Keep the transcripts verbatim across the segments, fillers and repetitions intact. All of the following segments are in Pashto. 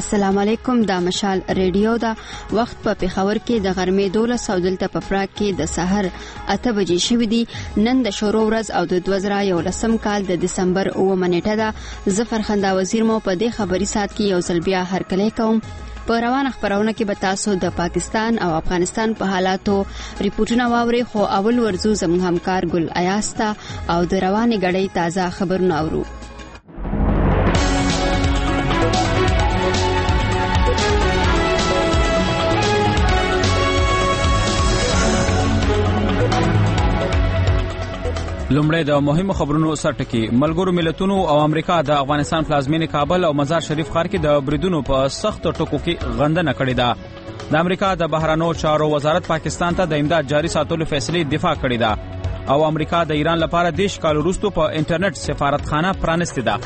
السلام علیکم. دا مشال ریډیو دا وخت په پیښور کې د غرمې دولس او دلته په پراګ کې د سحر اته بجې شوې دي. نن د شورو ورځ او د دوه زره یولسم کال د دسمبر اوومه نیټه ده. ظفر خندا وزیر مو په دې خبري سات کې یو ځل بیا هرکلی کوم. په روانه خبرونه کې به تاسو د پاکستان او افغانستان په حالاتو ریپورتونه واوري، خو اول ورزو زموږ همکار ګل ایاستا او د روانې غړې تازه خبرونه اورو. لومړی د مهمو خبرونو سرټکی. ملګرو ملتونو او امریکا د افغانستان پلازمینې کابل او مزار شریف ښار کې د بریدونو په سخت ټکو کې غندنه کړې ده. د امریکا د بهرنیو چارو وزارت پاکستان ته د امداد جاري ساتلو فیصلې دفاع کړې ده او امریکا د ایران لپاره دیش کال وروسته په انټرنیټ سفارتخانه پرانستې ده.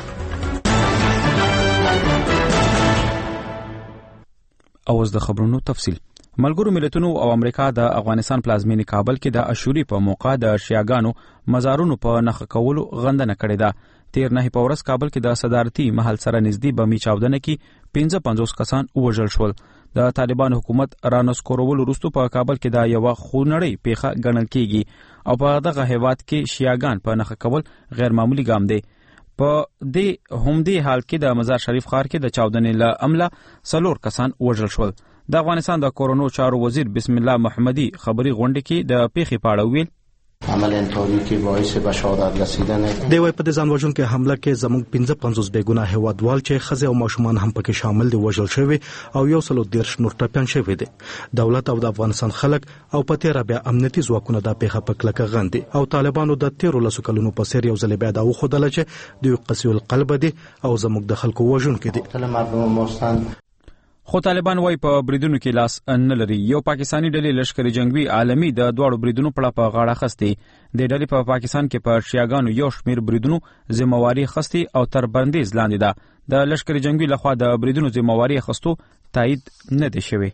اوس د خبرونو تفصیل. ملګرو ملتونو او امریکا د افغانستان پلازمینې کابل کې د اشوري په موقع د شیعاګانو مزارونو په نخ کولو غندنه کړې ده. تیر نه په ورځ کابل کې د صدارتي محل سره نږدې بمي چاودنه کې پنځه پنځوس کسان وژل شول. د طالبان حکومت رانسکورول وروسته په کابل کې د یو خونړی پیښه ګڼل کیږي او په دغه هیواد کې شیعاګان په نخ کول غیر معمولی ګام دی. په دې همدې حال کې د مزار شریف ښار کې د چاودنې له امله څلور کسان وژل شول. د افغانستان د کورونو چارو وزیر بسم الله محمدي خبري غونډه کې د پیښې په اړه ویل. عمل انتحاري کې باعث به شهادت رسیدن دی وای په ځان وژن کې حمله کې زموږ پنځه پنځوس بیګناه هوادوال چې خزه او ماشومان هم پکې شامل دي وژل شوی او یو سلو دیرش نور ټپيان شوی دي. دولت او د افغانستان خلک او په تیر بیا امنیتي ځواکونه د پیښه په کلکه غندي او طالبانو د تیر لسو کلونو په سیر یو ځل بیا د خودله چې د قصي القلب دي او زموږ د خلکو وژن کې دي. تل مردم مستند خو طالبان وای په بریدونو کې لاس نه لري. یو پاکستانی ډلې لشکري جنگوي عالمي د دوړو بریدونو په اړه غاړه خستي. د ډلې په پاکستان کې په شیعاګانو یو شمیر بریدونو ذمہواری خستي او تر بندیز لاندې ده. د لشکري جنگوي لخوا د بریدونو ذمہواری خستو تایید نه دي شوی.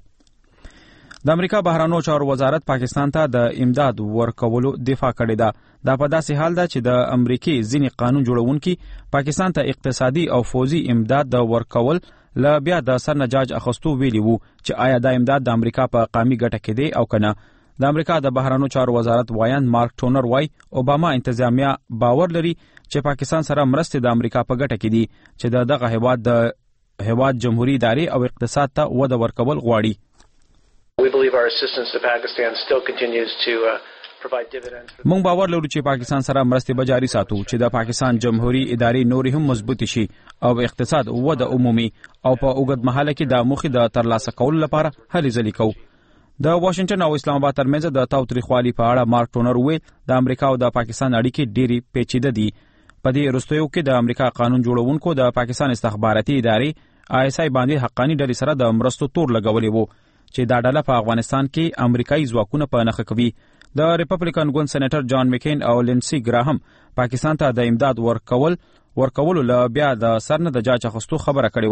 د امریکا بهرنیو چارو وزارت پاکستان ته د امداد ورکولو دفاع کړې ده. دا په داسې حال ده چې د امریکای ځینې قانون جوړونکي پاکستان ته اقتصادي او فوزي امداد د ورکول لا بیا د سرنجاج اخستو ویلی وو چې آیا دا امداد د امریکا په قامي ګټه کې دی او کنه. د امریکا د بهرنیو چارو وزارت وایان مارک ټونر وای اوباما انتظامیه باور لري چې پاکستان سره مرستې د امریکا په ګټه کې دي چې د دغه هیواد د هیواد جمهوریت ادارې او اقتصاد ته وده ورکول غواړي. We believe our assistance to Pakistan still continues to uh, مونږ باور لرو چې پاکستان سره مرستې به جاري ساتو چې د پاکستان جمهوریت ادارې نورې هم مضبوط شي او اقتصاد وده عمومي او په اوږد مهاله کې د موخې د ترلاسه کولو لپاره هلې ځلې کوو. د واشنگټن او اسلام آباد ترمنځ د تاوتریخوالي په اړه مارک ټونر ویل د امریکا او د پاکستان اړیکې ډېرې پیچیده دي. په دې وروستیو کې د امریکا قانون جوړونکو د پاکستان استخباراتي ادارې آی اس آی باندې حقانی ډلې سره د مرستو تور لګولې وو چې دا ډله په افغانستان کې امریکایي ځواکونه په نښه کوي. د ریپبلیکن ګوند سېنیټر جان مکین او لینسي ګراهم پاکستان ته د امداد ورکول ورکولو له بیا د سرنه د جاج اخستو خبره کړې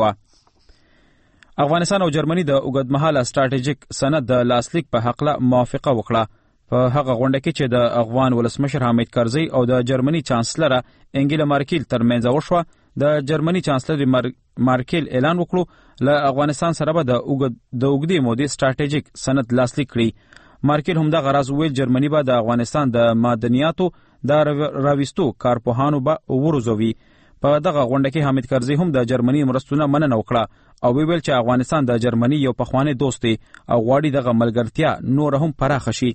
وه. افغانستان او جرمني د اوږدمهاله سټراټیژیک سند د لاسلیک په حقله موافقه وکړه. په هغه غونډه کې چې د افغان ولسمشر حامد کرزي او د جرمني چانسلر انګیلا مارکل ترمنځ وشوه. د جرمني چانسلر مارکل اعلان وکړو له افغانستان سره به د اوږدې مودې سټراټیژیک سند لاسلیک کړي. مارکل هم د غراز ویل جرمني به د افغانستان د معدنیاتو د راويستو کارپوهانو به ورزوي. په دغه غونډه کې حامد کرزي هم د جرمني مرستونه مننه وکړه او ویل چې افغانستان د جرمني یو پخوانی دوست دی او غواړي دغه ملګرتیا نور هم پراخه شي.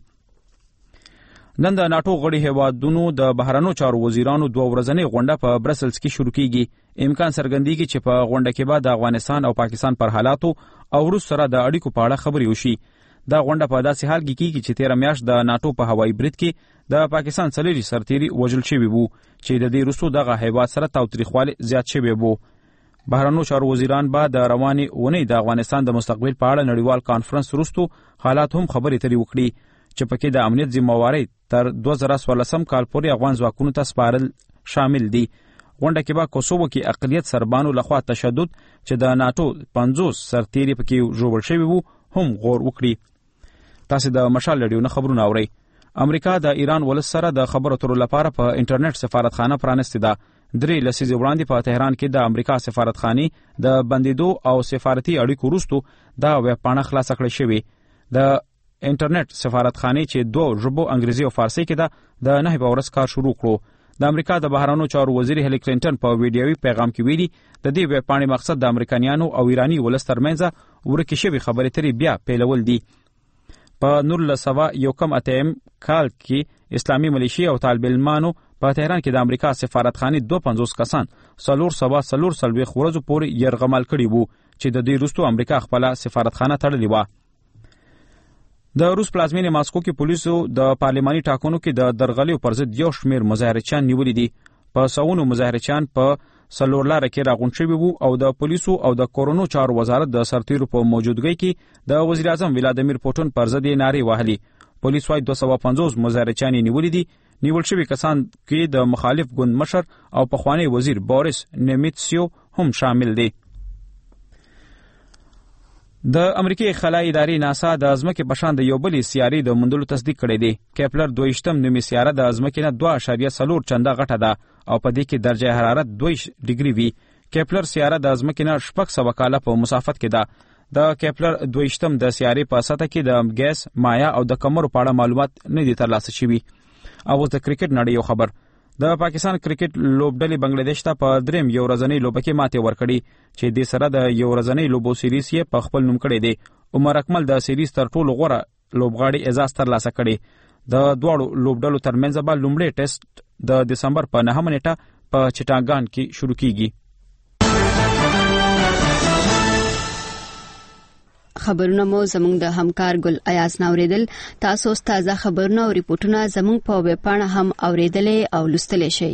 نن د ناتو غړي هیوادونو د بهرنیو چارو وزیرانو دوه ورځنۍ غونډه په برسلز کې شروع کیږي. امکان څرګندېږي چې په غونډه کې به د افغانستان او پاکستان پر حالاتو او روس سره د اړیکو په اړه خبرې وشي. دا غونډه په داسې حال کې کیږي چې تیر میاشت د ناتو په هوایي برید کې د پاکستان څلوري سرتیري وژل شوي وو چې د دې وروسته دغه هیواد سره تاوتریخوالی زیات شوی وو. بهرنیو چارو وزیران به د روانې اونۍ د افغانستان د مستقبل په اړه نړیوال کانفرنس وروسته حالات هم خبرې اترې وکړي چې پکې د امنیت ذمہواری تر دوه زره څوارلسم کال پورې افغان ځواکونو ته سپارل شامل دي. غونډه کې به کوسوو کې اقلیت سربانو لخوا تشدد چې د ناتو پنځوس سرتیري پکې ژوبل شوي وو هم غور وکړي. تاسو د مشال رادیو نه خبرونه اورئ. امریکا د ایران ولس سره د خبرو اترو لپاره په انټرنیټ سفارتخانه پرانستې ده. درې لسیزې وړاندې په تهران کې د امریکا سفارتخانه د بندیدو او سفارتي اړیکو وروسته دا ویبپاڼه خلاصه کړې شوې. د انټرنیټ سفارتخانه چې دوه ژبو انګریزي او فارسی کې ده د نه په ورځ کار شروع کړو. د امریکا د بهرانو چارو وزیر هیلی کلینټن په ویډیوي پیغام کې ویلي د دې ویبپاڼې مقصد د امریکایانو او ایرانی ولس ترمنځ ورکې شوې خبرې ترې بیا پیلول دي. په نولس سوه یو کم اتیم کال کې اسلامي ملیشیا او طالب علمانو په تهران کې د امریکا سفارتخانه دوه پنځوس کسان څلور سوه څلور څلوېښت ورځو پورې یرغمل کړي وو چې د دې وروسته امریکا خپله سفارتخانه تړلې وه. د روس پلازمینې ماسکو کې پولیسو د پارلماني ټاکنو کې د درغلیو پر ضد یو شمېر مظاهرچیان نیولي دي. په سوونو مظاهرچیان په څلورلاره کې راغونډ شوي وو او د پولیسو او د کورونو چارو وزارت د سرتیرو په موجودګۍ کې د وزیر اعظم ولادیمیر پوټین پر ضد یې نارې وهلې. پولیس وايي دوه سوه پنځوس مظاهرچیان یې نیولي دي. نیول شوي کسان کې د مخالف ګوند مشر او پخوانی وزیر بوریس نیمیتسیو هم شامل دي. د امریکای خلای ادارې ناسا د ځمکې په شان د یو بلې سیارې د موندلو تصدیق کړی دی. کیپلر دویشتم نومي سیاره د ځمکې نه دوه اعشاریه څلور چنده غټه ده او په دې کې درجه حرارت دوه ډیګري وي. کیپلر سیاره د ځمکې نه شپږ سوه کاله په مسافت کې ده. د کیپلر دویشتم د سیارې په سطح کې د ګیس، مایع او د کمرو په اړه معلومات نه دي ترلاسه شوي. او د کرکټ نړۍ یو خبر. د پاکستان کرکټ لوبډلې بنگلادیش ته په دریم یو ورځنۍ لوبه کې ماتې ورکړې چې د سره د یو ورځنۍ لوبو سیریز یې په خپل نوم کړی دی. عمر اکمل د سیریز تر ټولو غوره لوبغاړي اعزاز ترلاسه کړی. د دواړو لوبډلو ترمنځ به لومړی ټیسټ د دسمبر په نهمه نیټه په چټاګان کې شروع کیږي. خبرونه مو زموږ د همکار ګل ایاز نوریدل. تاسو تازه خبرونه او ریپورتونه زموږ په ویب پاڼه هم اوریدلې او لوستلی شئ.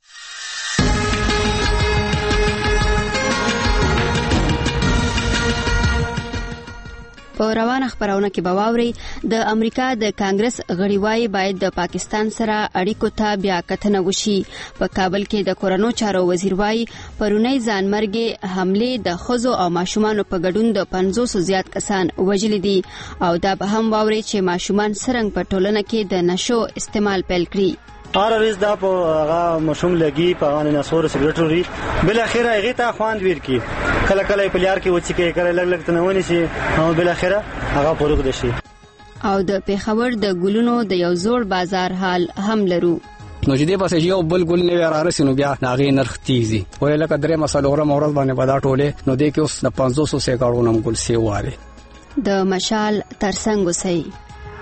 په روانه خبرونه کې به واورئ د امریکا د کانګرس غړي وايي باید د پاکستان سره اړیکو ته بیا کتنه وشي. په کابل کې د کورونو چارو وزیر وايي پرونی ځانمرګي حمله د خزو او ماشومان په ګډون د پنځوس زیات کسان وژل دي او دا به هم واوري چې ماشومان څنګه په ټولنه کې د نشو استعمال پیل کړي. هر ورځ دا په هغه مشوم لګي په باندې نسور سیګریټوري بل اخره هغه ته خواند ویر کی کله کله په لیار کې وچی کې کړه لګ لګ تنونی شي او بل اخره هغه پروګ دي شي. او د پیښور د ګلونو د یو زوړ بازار حال هم لرو. نو چې دې پاسه یو بل ګل نه ورارسي نو بیا ناغي نرخ تیزي وای لکه درې مسله غره مورز باندې بدا ټوله نو دې کې اوس د پنځوس سو کارونه هم ګل سی واره د مشال ترڅنګ وسي.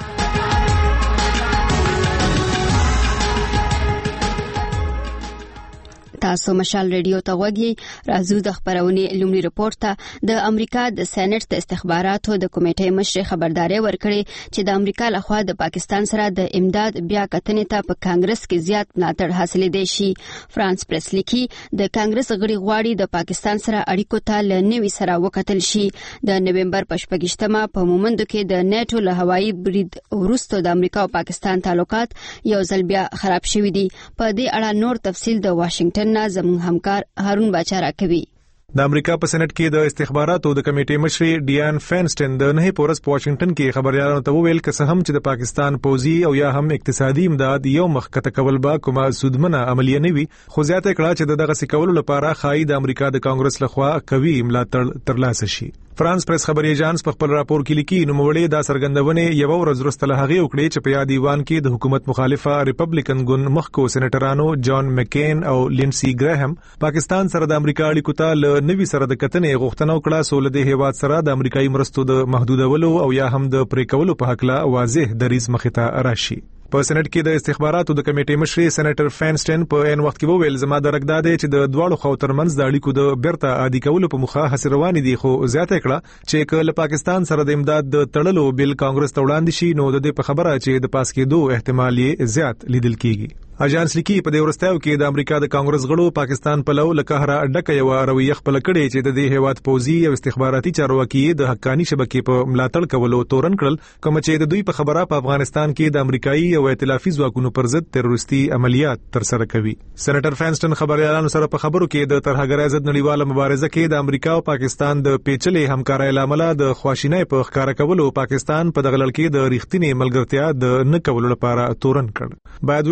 تاسو مشال ریډیو ته وګورئ. راځو د خبرونې لومړی رپورت ته. د امریکا د سېنات د استخباراتو د کمیټې مشر خبرداري ورکړي چې د امریکا لخوا د پاکستان سره د امداد بیا کتنې ته په کانګرس کې زیات ملاتړ حاصلې دی شي. فرانس پریس لیکي د کانګرس غړي غواړي د پاکستان سره اړیکو ته ل نوي سره وکتل شي. د نومبر په شپږشتمه په مومندو کې د نیټو له هوایي برید وروسته د امریکا او پاکستان تعلقات یو ځل بیا خراب شوي دي. په دې اړه نور تفصیل د واشنگټن زموږ همکار هارون باچا راکوي. د امریکا په سېنات کې د استخباراتو د کمیټې مشر ډیان فینسټن د نه پورس په واشنگټن کې خبريالانو ته وویل چې هم چې د پاکستان پوځي او یا هم اقتصادي امداد یو مخ کته کول با کومه سودمنه عملیه نه وي خو زیاته کړه چې دغه سکول لپاره خای د امریکا د کانګرس لخوا کوي ملاتړ ترلاسه شي. فرانس پریس خبري ایجانس په خپل راپور کې لیکي نو موړې دا سرګندونه یو ورځ وروسته له هغه وکړي چې په یاد دیوان کې د حکومت مخالفه ریپبلیکن ګوند مخکو سېنیټرانو جان مکین او لینسي ګراهم پاکستان سره د امریکا اړیکو ته ل نوي سره د کتنې غوښتنه وکړه سول د هیواد سره د امریکایي مرستو د محدودولو او یا هم د پرې کولو په حق لا واضح دریز مخته راشي. په سېنات کې د استخباراتو د کمیټې مشر سېنیټر فینسټن په ان وخت کې وویل زما د رګداده چې د دواړو خو ترمنځ د اړیکو د بیرته عادي کولو په مخه هڅې روانې دي خو زیاته کړه چې کله پاکستان سره د امداد د تړلو بل کانګرس ته وړاندې شي نو د دې په خبره چې د پاس کېدو احتمال یې زیات لیدل کیږي. اجانس لیکي په دې ورستیو کې د امریکا د کانګرس غړو پاکستان په لو لکهره ډکه یو رویه خپل کړي چې د دې هیواد پوځي او استخباراتي چارواکي د حقاني شبکې په ملاتړ کولو تورن کړل کوم چې د دوی په خبره په افغانستان کې د امریکایي او ائتلافي ځواکونو پر ضد تروریستي عملیات تر سره کوي. سېنیټر فینسټن خبريالانو سره په خبرو کې د ترهګرۍ ضد نړیواله مبارزه کې د امریکا او پاکستان د پیچلې همکارۍ لامل د خواشینۍ په ښکارا کولو پاکستان په دغه لړ کې د ریښتینی ملګرتیا د نه کولو لپاره تورن کړ. باید ویل شي د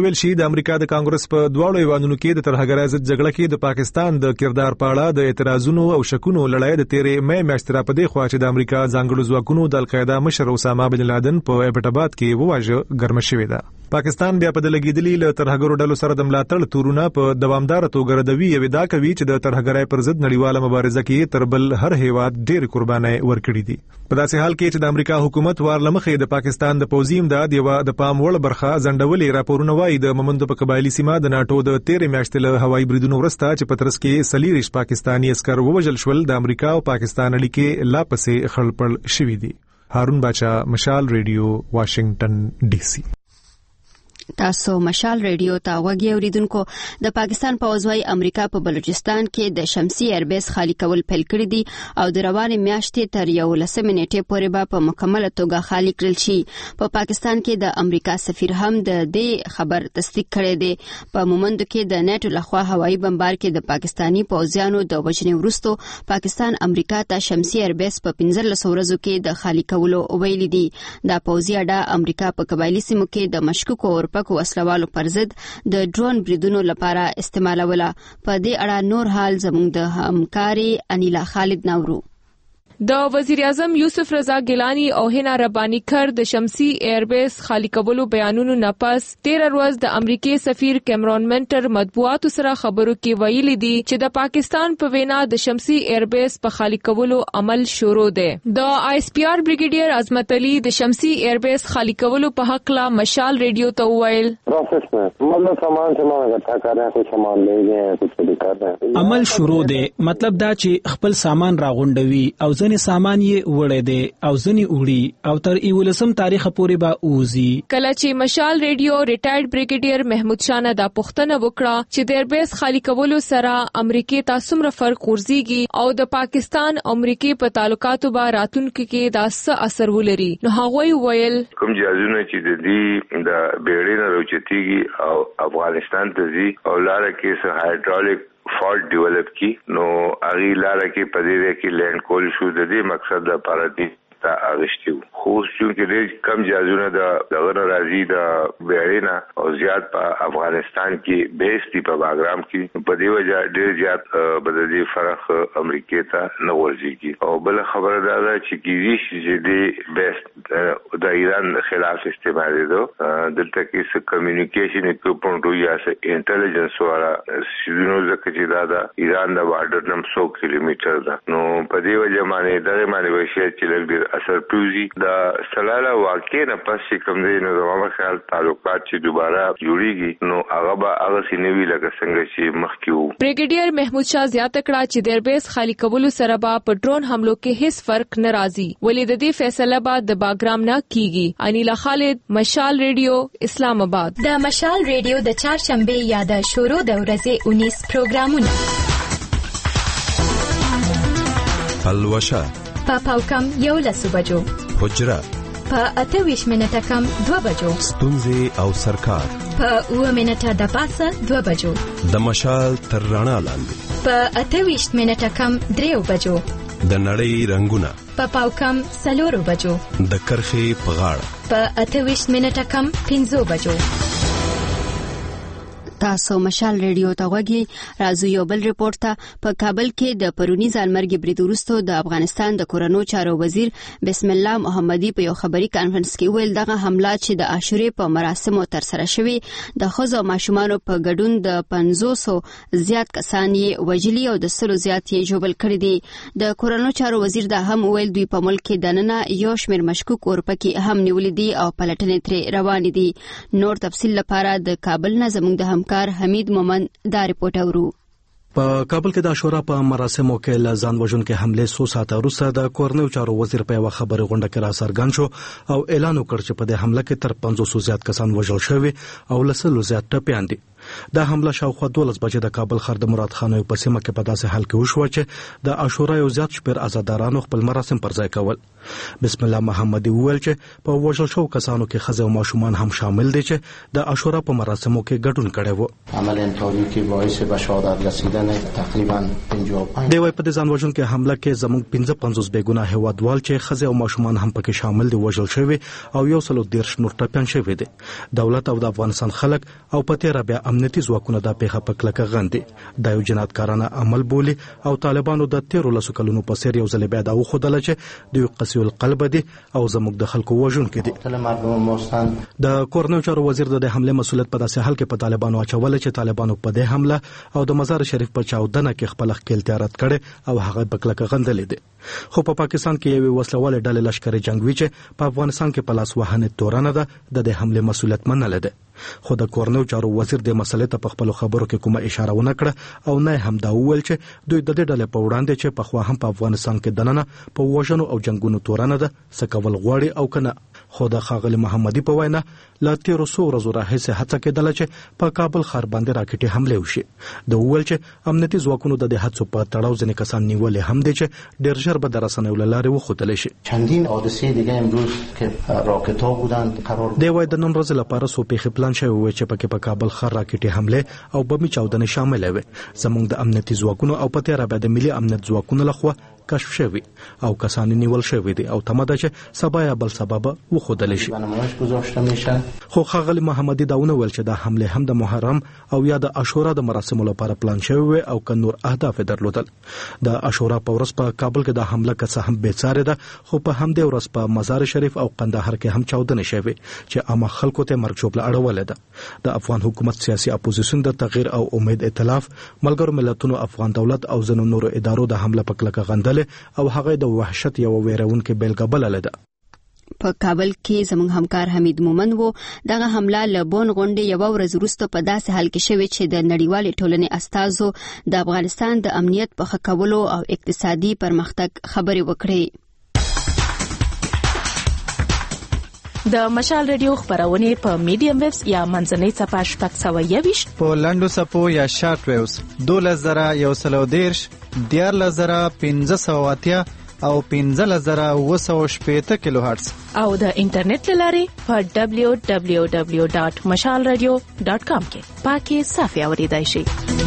د امریکا د کانګرس په دواړو ایوانونو کې د ترهګرۍ ضد جګړه کې د پاکستان د کردار په اړه د اعتراضونو او شکونو لړۍ د تیرې مې میاشتې را پدې خوا چې د امریکا ځانګړو ځواکونو د القاعده مشر اسامه بن لادن په ایبټ آباد کې وواژه ګرمه شوې ده. پاکستان بیا په دلګیدلی له ترهګرو ډلو سره د ملاتړ تورونه په دوامدار توګه ردوي او دا کوي چې د ترهګرۍ پر ضد نړیواله مبارزه کې تر بل هر هیواد ډېر قرباني ورکړي دي. په داسې حال کې چې د امریکا حکومت وارلمخې د پاکستان د پوځي امداد یو د پام وړ برخه ځنډولې راپورونه وایي د مومندو په قبایلی سیمه د ناتو د تیرې میاشتې له هوایي بریدونو وروسته چې په ترڅ کې سلیریش پاکستانی عسكر ووژل شول د امریکا او پاکستان اړیکې لا پسې خړپړ شوې دي. هارون باچا، مشال ریډیو، واشنگټن ډي سي. تاسو مشال ریډیو ته وګورئ اوریدونکو. د پاکستان پوځوي امریکا په بلوچستان کې د شمسي ایربیس خالی کول پیل کړی دي او د روانې میاشتې تر یو لسمې نیټې پورې به په مکمله توګه خالی کړل شي. په پاکستان کې د امریکا سفیر هم د دې خبر تصدیق کړی دی. په مومندو کې د نیټو لخوا هوایي بمبار کې د پاکستانی پوځیانو د وژنې وروسته پاکستان امریکا ته شمسي ایربیس په پنځلس ورځو کې د خالی کولو ویلي دي. دا پوځي اډه امریکا په قبایلی سیمو کې د مشکوکو اورپکو وسلوالو پر ضد د ډرون بریدونو لپاره استعمالوله. په دې اړه نور حال زموږ د همکاري انیلا خالد نورو. د وزیر اعظم یوسف رضا ګیلانی او هنا ربانی کر د شمسي ایربیس خالی کولو بیانونو نه پس تیر ورځ د امریکای سفیر کیمرون منټر مطبوعاتو سره خبرو کې ویلي دي چې د پاکستان په وینا د شمسي ایربیس په خالی کولو عمل شروع دی. د آی اس پی آر بریګیډیر عظمت علي د شمسي ایربیس خالی کولو په حق لا مشال ریډیو ته وویل مطلب سامان سامان کا کار ہے کچھ سامان لے گئے کچھ بھی کر رہے ہیں. عمل شروع دی مطلب دا چې خپل سامان راغونډوي او ځنې سامان یې وړي دي او ځنې وړي او تر یولسم تاریخ پورې به اوزي. کله چې مشال ریډیو ریټایرډ بریګیډیر محمود شاه نه دا پوښتنه وکړه چې د ایربیس خالی کولو سره امریکای ته څومره فرق ورزيږي او د پاکستان امریکای په تعلقاتو به راتلونکي کې دا څه اثر ولري، نو هغه ویل کوم جازونه چې د دې د بیړۍ نه راوچتيږي او افغانستان ته ځي او لاره کې سه هایدرالک فالټ ډیولپ کی نو اغي لاره کې پدې کې لینډ کول شو. د دې مقصد لپاره دي تا اغشتیو خو چې ډېر کم جازونه د دغه راځي د بیړینا او زیات په افغانستان کې بیستی په باګرام کې په دې وجه ډېر زیات بدلي فرق امریکای ته نه ورځي. او بل خبره دا ده چې کیږي چې د بیس د ایران خلاف استعمال دي دلته کې څه کمیونیکیشن اکوپمنټ یا څه انټيليجنس والا شنو ځکه چې دا د ایران د بارډر نم سو کیلومتر ده. نو په دې وجه باندې دغه باندې وشي چې لږ اثر پوزي دا سلاله واقع نه پس کوم دی نو زموږ خیال تعلقات چې دوباره جوړیږي نو هغه به هغه سینوي لکه څنګه چې مخکې وو. بریګیډیر محمود شاه زیاته کړه چې د ایربیس خالی کولو سره به په ډرون حملو کې هیڅ فرق نه راځي ولې د دې فیصله به د باګرام نه کیږي. انیلا خالد، مشال ریډیو، اسلام آباد. د مشال ریډیو د چهارشنبه یا د شروع د ورځې انیس پروګرامونه پلوشه په پاوکم یو لسو بجو، حجره په اته ویش منټه کم دو بجو، ستونزې او سرکار په اوه منټه د پاسه دو بجو، د مشال تر رڼا لاندې په اته ویش منټه کم دریو بجو، د نړۍ رنگونه په پاوکم سلورو بجو، د کرخې په غاړه په اته ویش منټه کم پنځو بجو. تاسو مشال ریډیو ته وګورئ. راځو یو بل ریپورت ته. په کابل کې د پرونی ځانمرګي برید وروسته د افغانستان د کورونو چارو وزیر بسم الله محمدي په یو خبري کانفرنس کې ویل دغه حمله چې د عاشورې په مراسمو تر سره شوې د ښځو او ماشومانو په ګډون د پنځوسو زیات کسان یې وژلي او د سلو زیات یې ژوبل کړي دي. د کورونو چارو وزیر دا هم ویل دوی په ملک کې دننه یو شمېر مشکوک اورپکي هم نیولې دي او پلټنې ترې روانې دي. نور تفصیل لپاره د کابل نه زموږ د کار حمید مومن دا رپورټ اورو. په کابل کې د عاشورا په مراسمو کې لزان وژونکو حمله سو ساعت وروسته د کورنیو چارو وزیر په یو خبري غونډه کې را څرګند شو او اعلان وکړ چې په دې حمله کې تر پنځوس زیات کسان وژل شوي او لسلو زیات ټپيان دي. دا حمله شاوخوا دولس بجې د کابل ښار د مراد خانو په سیمه کې په داسې حال کې وشوه چې د عاشورا یو زیات شمېر آزادارانو خپل مراسم پر ځای کول. بسم الله محمدي وویل چې په وژل شوو کسانو کې ښځې او ماشومان هم شامل دي چې د عاشورا په مراسمو کې ګډون کړی و. عمل انتحاري کې باعث به شهادت رسیدن تقریبا پنځه و پنځه دی وايي په دې ځان وژونکې حمله کې زموږ پنځه پنځوس بېګناه هېوادوال چې ښځې او ماشومان هم پکې شامل دي وژل شوي او یو سل دېرش نور ټپیان شوي دي. دولت او د افغانستان خلک او په تېره بیا امنیتي ځواکونه دا پیښه په کلکه غندي. دا یو جنایتکارانه عمل بولي او طالبانو د تیرو لسو کلونو په څېر یو ځل بیا دا وښودله چې دوی قسي القلب دي او زموږ د خلکو وژونکي دي. د کورنیو چارو وزیر د دې حملې مسؤلیت په داسې حال کې په طالبانو اچولی چې طالبانو په دې حمله او د مزار شریف په چاودنه کې خپل ښکېلتیا رد کړې او هغه په کلکه غندلې دي. خو په پاکستان کې یوې وسلوالې ډلې لشکري جنګوي چې په افغانستان کې په لاس وهنې تورنه ده د دې حملې مسؤلیت منلې ده. خو د کورنیو چارو وزیر د مسلې ته په خپل خبرو کې کومه اشاره ونه کړه او نه هم دا وویل چې دوی د دې ډلې په وړاندې چې په خوا هم په افغانستان کې دننه په وژنو او جنگونو تورنه ده څه کول غواړي او کنه. خو د ښاغلي محمدي په وینا لا تیرو څو ورځو راهیسې هڅه کېدله چې په کابل ښار باندې راکټې حملې وشي. د وویل چې امنیتي ځواکونو د دې هڅو په تړاو ځینې کسان نیولې هم دي چې ډېر ژر به د رسنیو له لارې وښودلی شي. چندین حادثې دیگه امروز که راکټ‌ها بودند قرار دی وايي د نن ورځې لپاره څو پیښې پلان شوي وي چې پکې په کابل ښار راکټې حملې او بمي چاودنې شاملې وي. زموږ د امنیتي ځواکونو او په تېره بیا د ملي امنیت ځواکونو لخوا کشف شوي او کسان نیول شوي دي او تمه ده چې سبا یا بل سبا به وښودلی شي. خو ښاغلي محمدي دا ونه ویل چې دا حملې هم د محرم او یا د عاشورا د مراسمو لپاره پلان شوي وي او که نور اهداف یې درلودل. د عاشورا په ورځ په کابل کې دا حمله که څه هم بېڅارې ده خو په همدې ورځ په مزار شریف او قندهار کې هم چاودنې شوي چې عامه خلکو ته مرګ ژوبله اړولې ده. د افغان حکومت سیاسي اپوزیسیون د تغییر او امید ائتلاف ملګرو ملتونو افغان دولت او ځینو نورو ادارو د حمله په کلکه غندلې او هغه د وحشت یو ویرونکې بیلګه بلله ده. په کابل کې زموږ همکار حمید مومن وو. دغه حمله له بون غونډې یوه ورځ وروسته په داسې حال کې شوې چې د نړیوالې ټولنې استازو د افغانستان د امنیت په ښه کولو او اقتصادي پرمختګ خبرې وکړې. د مشال ریډیو خبرونه په میډیم ویوز یا منځنۍ څپه شپږ سوه یوویشت په لنډو څپو یا شارټ ویوز دولس زره یو سل او دېرش دیارلس زره پنځه سوه اتیا او پنځلس زره اووه سوه شپېته کیلو هرتز او د انټرنیټ له لارې په دبلیو دبلیو دبلیو ډاټ مشال ریډیو ډاټ کام کې پاکي صافي اوریدای شي.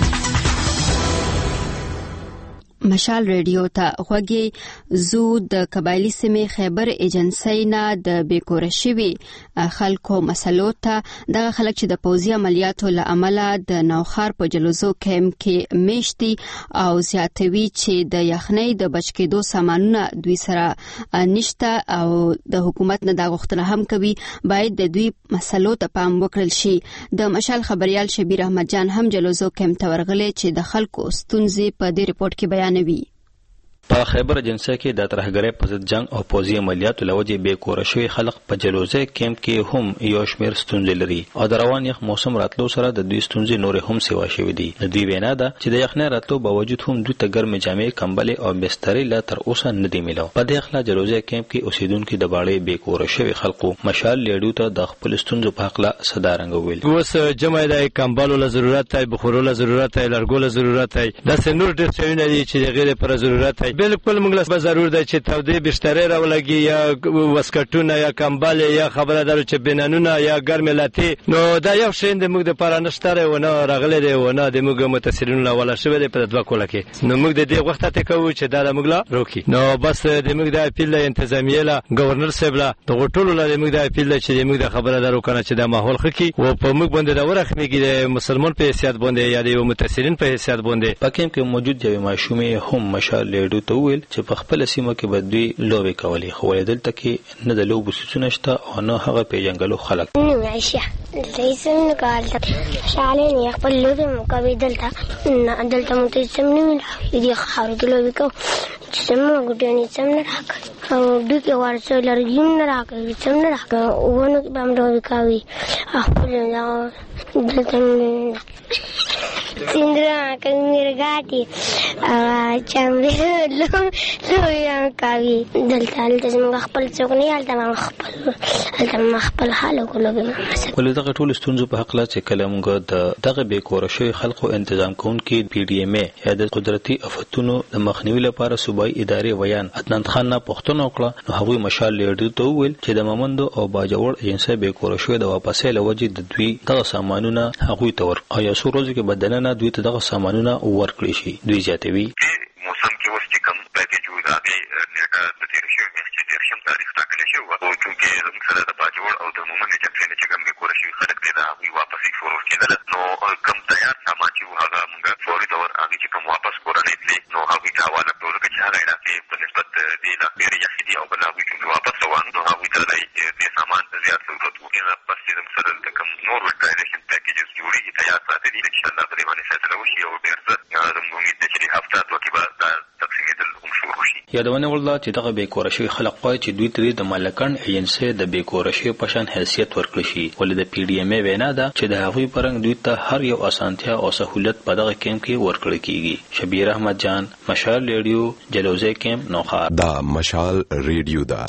مشال ریډیو ته غوږی زو د قبایلی سیمې خیبر ایجنسی نه د بیکوره شوي خلکو مسلو ته دغه خلک چې د پوځي عملیاتو له امله د نوخار په جلوزو کیمپ کې میشتي او زیاتوي چې د یخنۍ د بچ کېدو سامانونه دوی سره نشته او د حکومت نه دا غوښتنه هم کوي باید د دوی مسلو ته پام وکړل شي. د مشال خبريال شبیر احمد جان هم جلوزو کیمپ ته ورغلی چې د خلکو ستونزې په دې ریپورت کې بیان نوي. په خیبر ایجنسی کې د ترهګرۍ په ضد جنگ او پوځي عملیاتو لوجې بې کوره شوي خلک په جلوزه کیمپ کې هم یو شمېر ستونزې لري او د روان یخ موسم راتلو سره د دوی ستونزې نورې هم سیوا شوي دي. د دوی وینا ده چې د یخنۍ راتلو باوجود هم دوی ته ګرمې جامې کمبلې او بسترې لا تر اوسه نه دي میلاو. په دې اخلا جلوزه کیمپ کې اوسیدونکو د باړې بې کوره شوي خلکو مشال لیډو ته د خپل ستونزو په حق لا صدارنګ ویل. اوس جمع د کمبلو له ضرورت دی، بخورو له ضرورت دی، لرګو له ضرورت دی، دا نور ډېر څه دي چې غیر پر ضرورت دی. بالکل موږ به ضرور دی چې تودې بسترې راولګي یا وسکټونه یا کمبل یا خبره درو چې بنانونه یا ګرمې لاتې. نو دا یو شی د موږ د پاره نشته و نه راغلی دی و نه د موږ متاثرینو له ولا شوی دی په دوه کوله کې. نو موږ د دې وخت ته کوو چې دا د موږ لا روکي. نو بس د موږ د اپیل له انتظامیه له گورنر صاحب له د غټولو له موږ د اپیل چې د موږ د خبره درو کنه چې د ماحول خکې او په موږ باندې د ورخمېږي د مسلمان په حیثیت باندې یا د متاثرین په حیثیت باندې. په کوم کې موجود یو ماشومې هم مشال لیډو ته ویل چې په خپل سیمه کې بدوی لوبې کولې خو دلته کې نه د لوبو سیسونه شته او نه هغه پیژنګلو خلک. نو عائشه زیسم نه کالته شالین یې خپل لوبې مکوې دلته نه دلته مو ته سم نه ویل دي خاور کې لوبې کو سم غوډنی سم نه راکړ او د کې ورسره لرګیم نه راکړ سم نه راکړ ونه به هم لوبې کوي خپل نه دلته سندرا کمیرګاټي چمبه لو لو یا کوي دلته دلته موږ خپل څوک نه یالته خپل دلته خپل حال وکړو. ولې دغه ټول ستونزو په حق لا چې کله موږ د دغه بې کور شوی خلکو تنظیم کوونکي پی ډي ایم یا د قدرتي افتونو د مخنیوي لپاره صوبایي ادارې ویان عدنان خان نه پښتنو کړه نو هغوی مشال لیډر ته وویل چې د مامندو او باجوړ ایجنسي بې کور شوی د واپسې لوجې د دوی دغه سامانونه هغوی ته ور او یا څو ورځې کې بدننه دوی ته دغه سامانونه ورکړي شي. دوی زیاتوي موسم کې اوس چې کوم پیکیج و دا به نیټه د تیر شوی میاشتې د شم تاریخ ټاکل شوی و او چې زموږ سره د باجوړ او د مومند جنسي چې کوم بې کور شوی خلک دي دا هغوی واپسې شروع کېدل نو کوم تیار سامان چې هغه موږ فوري تور هغه چې کوم واپس کورنۍ تللی نو هغوی ته حواله کړو ځکه چې هغه علاقې په نسبت د علاقې یخي دي او بل هغوی چې واپس روان نو هغوی ته د سامان ته زیات ضرورت و. بس چې زموږ سره د کوم نور ورټایزیشن پیکیجز جوړېږي تیار ساتلي انشاءالله په دې باندې فیصله وشي او ډېر ژر زموږ امید دی چې هفته دوه کې به دا تقسیمېدل هم شروع شي. یادونه وړ چې دغه بې کوره شوي خلک غواړي چې دوی ته د مالکان ایجنسۍ د بې کوره شوي په شان حیثیت ورکړل شي. ولې د پی ډي ایم ای وینا ده چې د هغوی په رنګ دوی ته هر یو اسانتیا او سهولت په دغه کیمپ کې ورکړل کېږي. شبیر احمد جان، مشال ریډیو، جلوزه کیمپ، نوخار. دا مشال ریډیو ده.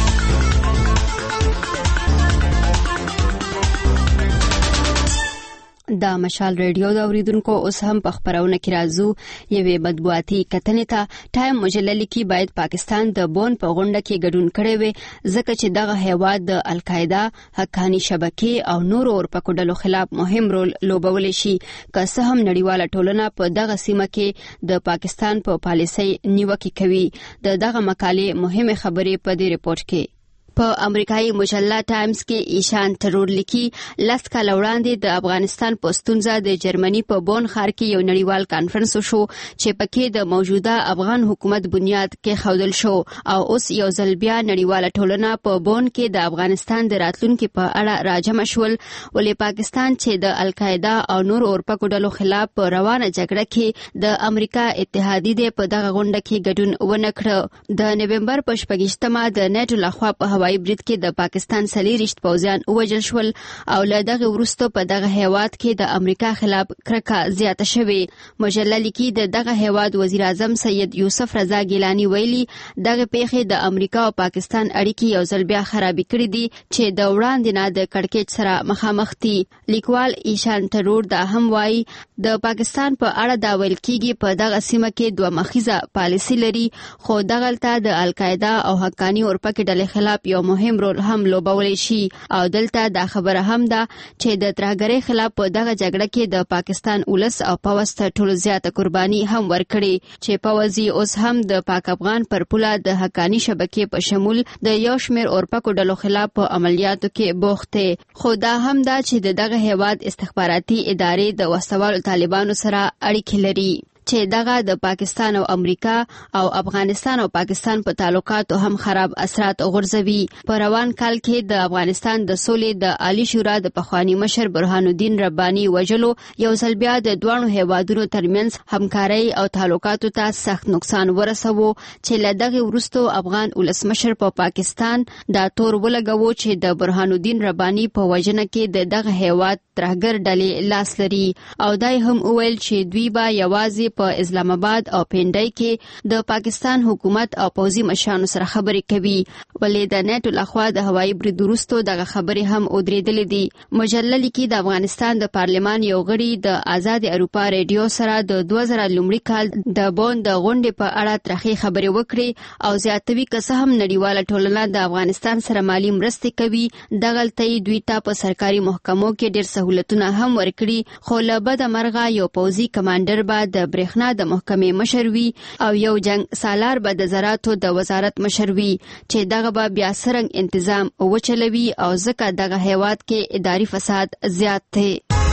دا مشال ریډیو د اوریدونکو اوس هم په خبرونه کې راځو. یوې بدبواتي کتنې ته ټایم مجله لیکي باید پاکستان د بون په غونډه کې ګډون کړی وي ځکه چې دغه هیواد د القاعده، حقانی شبکې او نورو اورپکو ډلو خلاف مهم رول لوبولی شي که څه هم نړیواله ټولنه په دغه سیمه کې د پاکستان په پالیسۍ نیوکې کوي. د دغه مقالې مهمه خبرې په دې ریپورت کې. په امریکایي مجله ټایمز کې ایشان ترور لیکي لس کاله وړاندې د افغانستان په ستونزه د جرمني په بون ښار کې یو نړیوال کانفرنس وشو چې پکې د موجوده افغان حکومت بنیاد کې خودل شو او اوس یو ځل بیا نړیواله ټولنه په بون کې د افغانستان د راتلونکي په اړه راجمع شول. ولې پاکستان چې د القاعده او نور اورپکو ډلو خلاف په روانه جګړه کې د امریکا اتحادیې دی په دغه غونډه کې ګډون ونه کړ. د نومبر په شپږیشتمه د نیټو لخوا په هوایي برید کې د پاکستان څلېرویشت پوځیان ووژل شول او له دغه وروسته په دغه هیواد کې د امریکا خلاف کرکه زیاته شوې. مجله لیکي د دغه هیواد وزیر اعظم سید یوسف رضا ګیلانی ویلي دغه پیښې د امریکا او پاکستان اړیکې یو ځل بیا خرابې کړې دي چې د وړاندې نه د کړکېچ سره مخامخ دي. لیکوال ایشان ترور دا هم وایي د پاکستان په اړه دا ویل کېږي په دغه سیمه کې دوه مخیزه پالیسي لري خو دغلته د القاعده او حقانی اورپکې ډلې خلاف یو مهم رول هم لوبولی شي او دلته دا خبره هم ده چې د ترهګرۍ خلاف په دغه جګړه کې د پاکستان ولس او پوځ ته ټولو زیاته قرباني هم ورکړي چې پوځي اوس هم د پاک افغان پر پوله د حقانی شبکې په شمول د یو شمېر اورپکو ډلو خلاف په عملیاتو کې بوخت دی. خو دا هم ده چې د دغه هیواد استخباراتي ادارې د وسوالو طالبانو سره اړیکې لري چې دغه د پاکستان او امریکا او افغانستان او پاکستان په تعلقاتو هم خراب اثرات غورځوي. په روان کال کې د افغانستان د سولې د عالی شورا د پخوانی مشر برهان الدین رباني وجلو یو ځل بیا د دوه هیوادونو ترمنځ همکارۍ او تعلقاتو ته سخت نقصان ورسوه چې له دغه وروسته افغان ولسمشر په پا پاکستان دا تور ولګوو چې د برهان الدین رباني په وجنه کې د دغه هیواد ترهګر ډلې لاس لري او دای هم وویل چې دوی به یوازې په اسلام آباد او پنډای کې د پاکستان حکومت او پوځي مشرانو سره خبرې کوي. ولې د نیټو لخوا د هوایي برید وروسته دغه خبرې هم ودرېدلې دي. مجله لیکي د افغانستان د پارلمان یو غړي د آزاد اروپا ریډیو سره د دوه زره لومړي کال د بون د غونډې په اړه ترخې خبرې وکړي او زیاتوي که څه هم نړیواله ټولنه د افغانستان سره مالي مرستې کوي دغلته دوی ته په سرکاري محکمو کې ډېر سهولتونه هم ورکړي خو له بده مرغه یو پوځي کمانډر به د برېښنا د محکمې مشر وي او یو جنگ سالار به د زراعتو د وزارت مشر وي چې دغه به بیا څرنګه انتظام وچلوي او ځکه دغه هیواد کې اداري فساد زیات دی.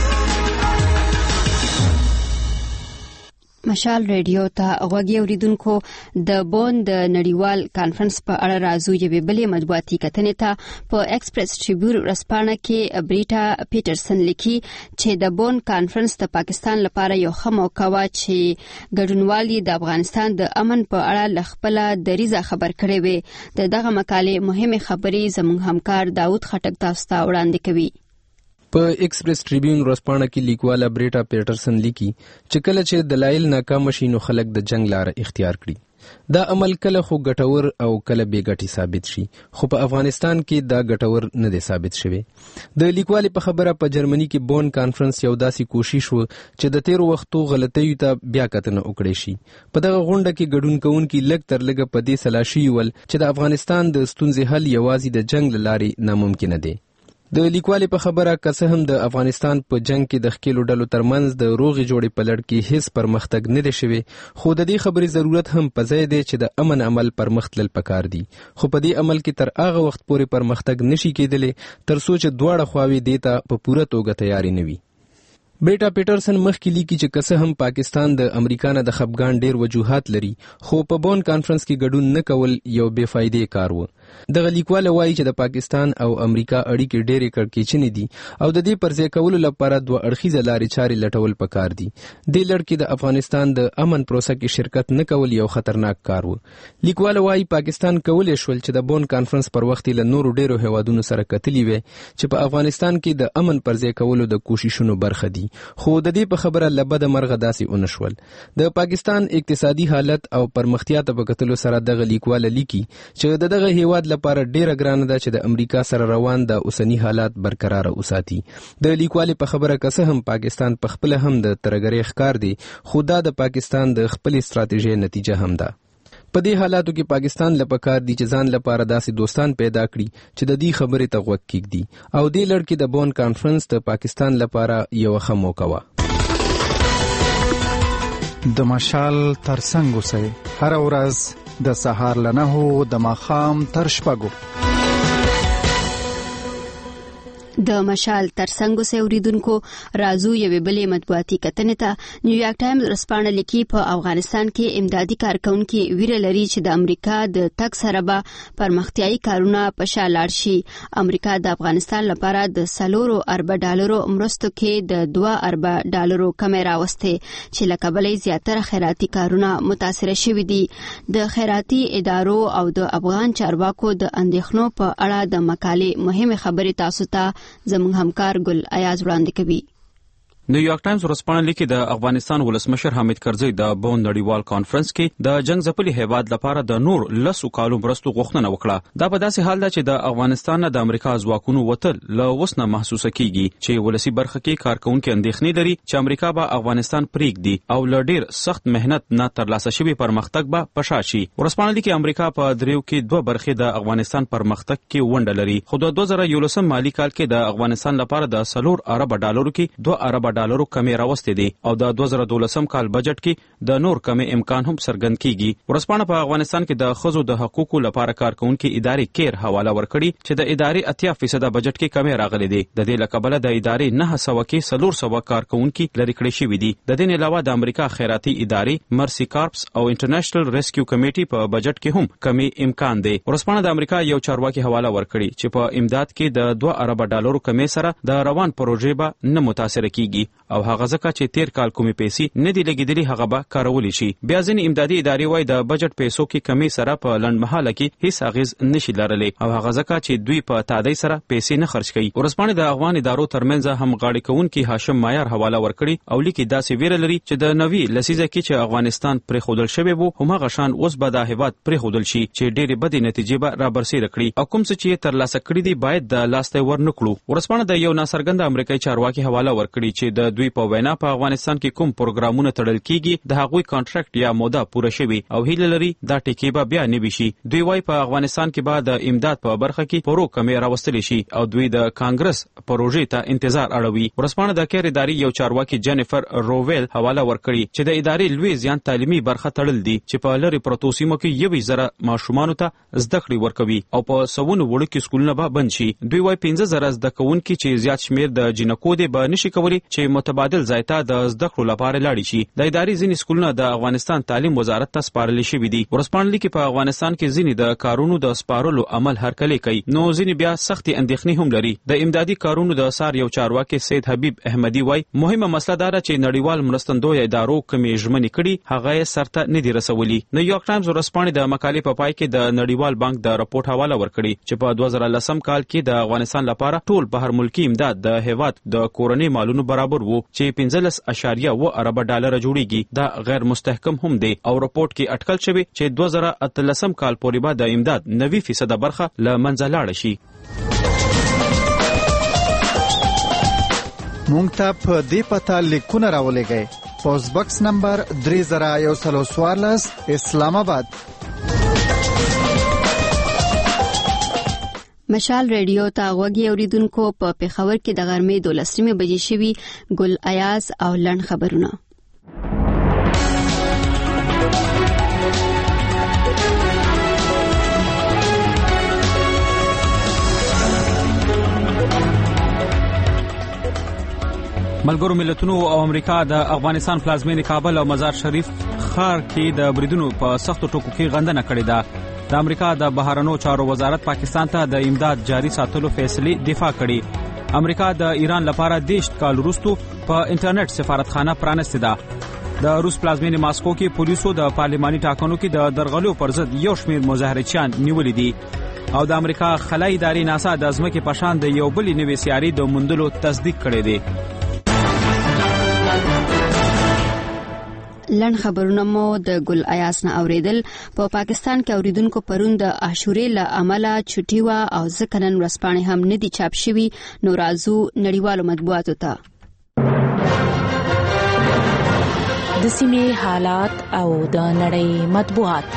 مشال ریډیو ته غوږی اوریدونکو د بون د نړیوال کانفرنس په اړه راځو یوې بلې مطبوعاتي کتنې ته. په ایکسپریس ټریبیون ورځپاڼه کې بریټا پیټرسن لیکي چې د بون کانفرنس د پاکستان لپاره یو ښه موقع وه چې ګډونوال د افغانستان د امن په اړه له خپله دریځه خبر کړی وي. د دغه مقالې مهمې خبرې زموږ همکار داود خټک تاسو ته وړاندې کوي. په ایکسپریس ټریبیون ورځپاڼه کې لیکواله بریټا پیټرسن لیکي چې کله چې دلایل ناکام شي نو خلک د جنگ لار اختیار کړي. دا عمل کله خو ګټور او کله بې ګټې ثابت شي، خو په افغانستان کې دا ګټور نه دی ثابت شوی. د لیکوالې په خبره په جرمني کې بون کانفرنس یو داسې کوشش و چې د تیرو وختو غلطیو ته بیا کتنه وکړي شي. په دغه غونډه کې ګډون کوونکي لږ تر لږه په دې سلا شوي ول چې د افغانستان د ستونزې حل یوازې د جنگ له لارې ناممکنه دی. د لیکوالې په خبره که څه هم د افغانستان په جنگ کې د ښکېلو ډلو ترمنځ د روغې جوړې په لړ کې هیڅ پرمختګ نه دی شوی، خو د دې خبرې ضرورت هم په ځای دی چې د امن عمل پرمخ تلل پکار دي. خو په دې عمل کې تر هغه وخت پورې پرمختګ نشي کېدلی تر څو چې دواړه خواوې دې ته په پوره توګه تیارې نه وي. بریټا پیټرسن مخکې لیکي چې که څه هم پاکستان د امریکا نه د خپګان ډیر وجوهات لري، خو په بون کانفرنس کې ګډون نه کول یو بې فایدې کار و. دغه لیکواله وایي چې د پاکستان او امریکا اړیکې ډېرې کړکېچنې دي او د دې پرځای کولو لپاره دوه اړخیزه لارې چارې لټول پکار دي. دې لړ کې د افغانستان د امن پروسه کې شرکت نه کول یو خطرناک کار و. لیکواله وایي پاکستان کولی شول چې د بون کانفرنس پر وخت له نورو ډېرو هیوادونو سره کتلي وي چې په افغانستان کې د امن پرځای کولو د کوششونو برخه دي، خو د دې په خبره لبد مرغه داسې ونشول. د پاکستان اقتصادي حالت او پرمختیا ته په کتلو سره دغه لیکواله لیکي چې د دغه هیواد لپاره ډیره ګرانه ده چې د امریکا سره روان د اوسنی حالات برقرار وساتي. د لیکوالې په خبره که څه هم پاکستان په خپل هم د ترګری ښکار دی، خو دا د پاکستان د خپل استراتیژي نتیجه هم ده. په دې حالاتو کې پاکستان له پکار دي چې ځان لپاره داسې دوستان پیدا کړي چې د دې خبرې ته غوږ کېږدي او دې لړ کې د بون کانفرنس د پاکستان لپاره یو ښه موقع وه. د مشال ترڅنګ اوسئ، هره ورځ د سهار له نهو د ماښام تر شپږو. د مشال ترڅنګ اوسئ اوریدونکو، راځو یوې بلې مطبوعاتي کتنې ته. نیویارک ټایمز ورځپاڼه لیکي په افغانستان کې امدادي کارکونکي ویره لري چې د امریکا د تګ سره به پرمختیایي کارونه په شا لاړ شي. امریکا د افغانستان لپاره د څلورو اربه ډالرو مرستو کې د دوه اربه ډالرو کمې راوستې چې له کبله زیاتره خیراتي کارونه متاثره شوي دي. د خیراتي ادارو او د افغان چارواکو د اندېښنو په اړه د مقالې مهمه خبرې تاسو ته زموږ همکار ګل ایاز وړاندې کوي. نیویارک ټایمز ورځپاڼه لیکي د افغانستان ولسمشر حامد کرزي د بون نړیوال کانفرنس کې د جنگ ځپلي هیواد لپاره د نور لسو کالو مرستو غوښتنه وکړه. دا په داسې حال ده چې د افغانستان نه د امریکا ځواکونو وتل له اوس نه محسوسه کیږي چې ولسی برخه کې کارکونکو اندېښنې لري چې امریکا به افغانستان پریږدي او له ډیر سخت مهنت نه ترلاسه شوی پرمختګ به پشا شي. ورځپاڼه لیکي امریکا په دریو کې دوه برخې د افغانستان پرمختګ کې ونډه لري، خو د دوه زره یولسم مالی کال کې د افغانستان لپاره د څلور ارب ډالرو کې دوه ارب ډالرو کمې راوستې دي او د دوه زره دولسم کال بجټ کې د نور کمې امکان هم څرګند کیږي. ورځپاڼه په افغانستان کې د ښځو د حقوقو لپاره کارکونکو ادارې کیر حواله ورکړي چې د ادارې اتیا فیصد بجټ کې کمې راغلي دي. د دې لکبله د ادارې نه سوه کې څلور سوه کارکونکو لري کړی شوي دي. د دې علاوه د امریکا خیراتي ادارې مرسي کارپس او انټرنیشنل ریسکیو کمیټي په بجټ کې هم کمې امکان دی. ورځپاڼه د امریکا یو چارواکي حواله ورکړي چې په امداد کې د دوه ارب ډالرو کمې سره د روان پروژې به نه متاثر کیږي او هغه ځکه چې تیر کال کومې پیسې نه دی لګیدلې هغه به کارولې شي. بیا ځینې امدادي ادارې وایي د بجټ پیسو کې کمې سره په لنډمهاله کې هیڅ اغیز نشي لرلی او هغه ځکه چې دوی په تادۍ سره پیسې نه خرج کوي. ورځپاڼه د افغان ادارو ترمنځ هم غاړې کوونکي هاشم مایار حواله ورکړي او لیکي داسې ویره لري چې د نوي لسیزه کې چې افغانستان پرې خودل شوی وو همغه شان اوس به د هیواد پرې خودل شي چې ډېرې بدې نتیجې به رابرسېره کړي او کوم څه چې ترلاسه کړي دي باید د لاسته ورنکړو. ورځپاڼه د یو ناڅرګند امریکایي چارواکي حواله ورکړي چې د دوی په وینا په افغانستان کې کوم پروګرامونه تړل کیږي د هغوی کانټراکټ یا موده پوره شوی او هیله لري دا ټکی به بیا نه وشي. دوی وايي په افغانستان کې به د امداد په برخه کې پرو کمې راوستل شي او دوی د کانګرس پروژې ته انتظار اړوي. ورځپاڼه د کیر ادارې یو چارواکي جنیفر روویل حواله ورکړي چې د ادارې لوی زیان تعلیمي برخه تړل دي چې په لری پروتو سیمو کې یوې زره ماشومان ته زده کړې ورکوي او په سوونو وړو کې سکولونه به بند شي. دوی وايي پنځه زره زده کوونکي چې زیات شمیر د جنکو دي به نشي کولی چې چې متبادل ځای ته د زده کړو لپاره لاړ شي. د ادارې ځینې سکولونه د افغانستان تعلیم وزارت ته سپارل شوي دي. ورسپانلی کې په افغانستان کې ځینې د کارونو د سپارلو عمل هرکلی کوي، نو ځینې بیا سختي اندېښنې هم لري. د امدادي کارونو د سار یو چارواکي سید حبیب احمدي وای مهمه مسله دا ده چې نړیوال مرستندوی ادارو کمې ژمنې کړي هغه یې سرته نه دي رسولي. نیویارک ټایمز ورسپانې د مقالې په پای کې د نړیوال بانک د راپورټ حواله ورکړي چې په دوه زره لسم کال کې د افغانستان لپاره ټول بهر ملکی امداد د هیواد د کورنۍ مالونو برابر وو چې پنځلس اعشاریه اوه ارب ډالر جوړیږي. دا غیر مستحکم هم دی او راپورټ کې اټکل شوی چې دوه زره اتلسم کال پورې به د امداد نوي فیصد برخه له منځه لاړه شي. مونږ ته په دې پته لیکونه راولېږئ. پوسټ باکس نمبر درې زره یو سل څوارلس اسلام آباد. مشال ریډیو ته غوږی اوریدونکو په پیښور کې د غرمې دولسمې بجې شوي ګل ایاز او لړن خبرونه. ملګرو ملتونو او امریکا د افغانستان پلازمینې کابل او مزار شریف ښار کې د بریدونو په سختو ټکو کې غندنه کړې ده. د امریکا د بهرنیو چارو وزارت پاکستان ته د امداد جاري ساتلو فیصلې دفاع کړي. امریکا د ایران لپاره دیش کال وروسته په انټرنیټ سفارتخانه پرانستې ده. د روس پلازمینې ماسکو کې پولیسو د پارلماني ټاکنو کې د درغلو پر ضد یو شمېر مظاهرچیان نیولي دي او د امریکا خلای ادارې ناسا د ځمکې په شان د یو بلې نوې سیارې د موندلو تصدیق کړی دی. لن خبرونه مو د ګل ایاس نه اوریدل. په پا پاکستان کې اوریدونکو پرون د عاشورې له عمله چټي وا او ځکه نن ورځپاڼې هم نه دي چاپ شوي. نو راځو نړیوالو مطبوعاتو ته. د سیمې حالات او د نړۍ مطبوعات.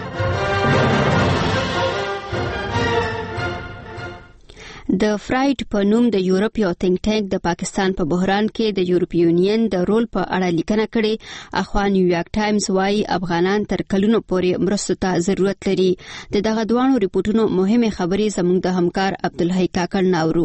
د فرایډ په نوم د یورپ یو تینک ټانک د پاکستان په بحران کې د یورپی یونین د رول په اړه لیکنه کړې. اخوا نیویارک ټایمز وايي افغانان تر کلونو پورې مرستو ته ضرورت لري. د دغه دوانو ریپورتونو مهمه خبرې زموږ د همکار عبدالحی کاکړ ناورو.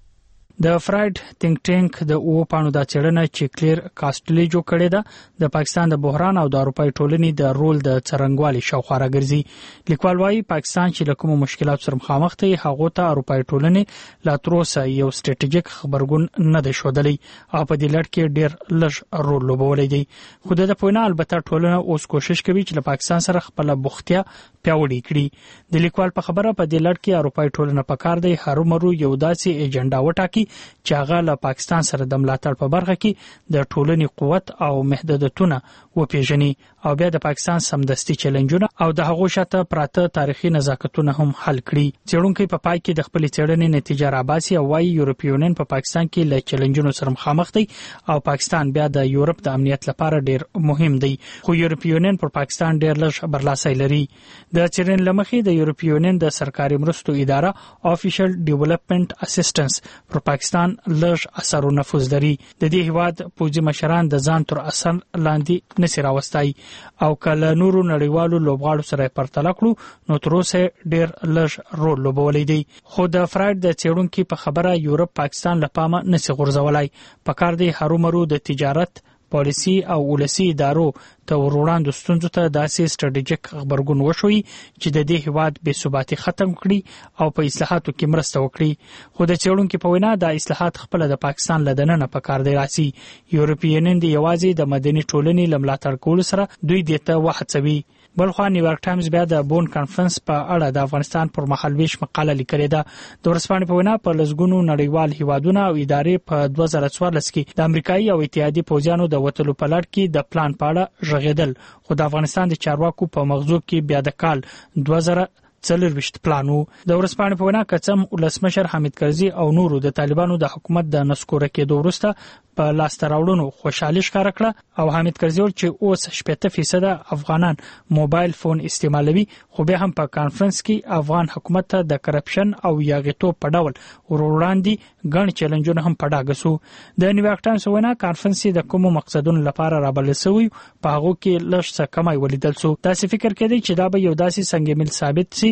د فرایډ تینک ټانک د او پانو د چړنه چې کلیر کاستلی جو کړی ده د پاکستان د بحران او د اروپای ټولنې د رول د څرنګوالي شاوخوا راګرځي. لیکوال وايي پاکستان چې له کوم مشکلات سره مخامخ دی هغه ته اروپای ټولنې لا تر اوسه یو سټریټیجیک خبرګون نه دی شودلی او په دې لړ کې ډیر لږ رول لوبولی دی. خو د پوینه البته ټولنه اوس کوشش کوي چې له پاکستان سره خپل بوختیا پیاوړې کړي. د لیکوال په خبره په دې لړ کې اروپای ټولنه پکار دی هرومرو یو داسې ایجنډا وټاکي چې هغه له پاکستان سره د ملاتړ په برخه کې د ټولنې قوت او محدودیتونه وپیژني او بیا د پاکستان سمدستي چیلنجونه او د هغو شاته پراته تاریخي نزاکتونه هم حل کړي. څېړونکي په پای کې د خپل څېړنې نتیجه راباسي او وايي یورپی یونین په پاکستان کې له چیلنجونو سره مخامخ دی او پاکستان بیا د یورپ د امنیت لپاره ډیر مهم دی. خو یورپی یونین پر پاکستان ډیر لږ برلاسي لري. د چیرن لمخې د یورپی یونین د سرکاري مرستو اداره افیشل ډیولپمنٹ اسسټنس پر پاکستان لږ اثر او نفوذ لري. د دې هیواد پوځي مشران د ځان تر اثر لاندې نسی راوستای او کله نورو نړیوالو لوبغاړو سره پرتله کړو نو تر اوسه ډیر لږ رول لوبولی دی. خو د فرایډ د څېړونکو په خبره یورپ پاکستان لپاره نسی غورځولای. پکار دی هرومرو د تجارت پالیسی او ولسی ادارو ته وروړاندو ستونزو ته داسې سټریټیجیک خبرګون وشوي چې د دې هیواد بې ثباتي ختم کړي او په اصلاحاتو کې مرسته وکړي. خو د څېړونکو په وینا د اصلاحات خپل د پاکستان لدننه په کار دی راسي. یورپی یونین د یوازې د مدني ټولنې لملاتړ کول سره دوی دته وهڅوي. بلخوا نیویارک ټایمز بیا د بون کانفرنس په اړه د افغانستان پر مهالویش مقاله لیکلې ده. د ورسپانې په وینا په لسګونو نړیوال هیوادونه او ادارې په دوه زره څوارلس کې د امریکایي او اتحادیې پوځیانو د وټلو په لړ کې د پلان په اړه ژغېدل. خو د افغانستان د چارواکو په مغزو کې بیا د کال دوه زره څلورويشت پلانو. د ورسپانې په وینا کڅم ولسمشر حامد کرزي او نورو د طالبانو د حکومت د نسکوره کېدو وروسته په لاس تراوړونو خوشحالي ښکاره کړه او حامد کرزي ول چې اوس شپږ فیصد افغانان موبایل فون استعمالوي. خو به هم په کانفرنس کې افغان حکومت ته د کرپشن او یاغیتوب په ډول وروړاندې ګڼ چیلنجونه هم پډاګه سو. د نیویارک ټایمز وینا کانفرنس د کوم مقصدونو لپاره رابلل شوی په هغه کې لږ څه کمای ولیدل سو. دا څه فکر کړي چې دا به یو داسې څنګه مل ثابت سي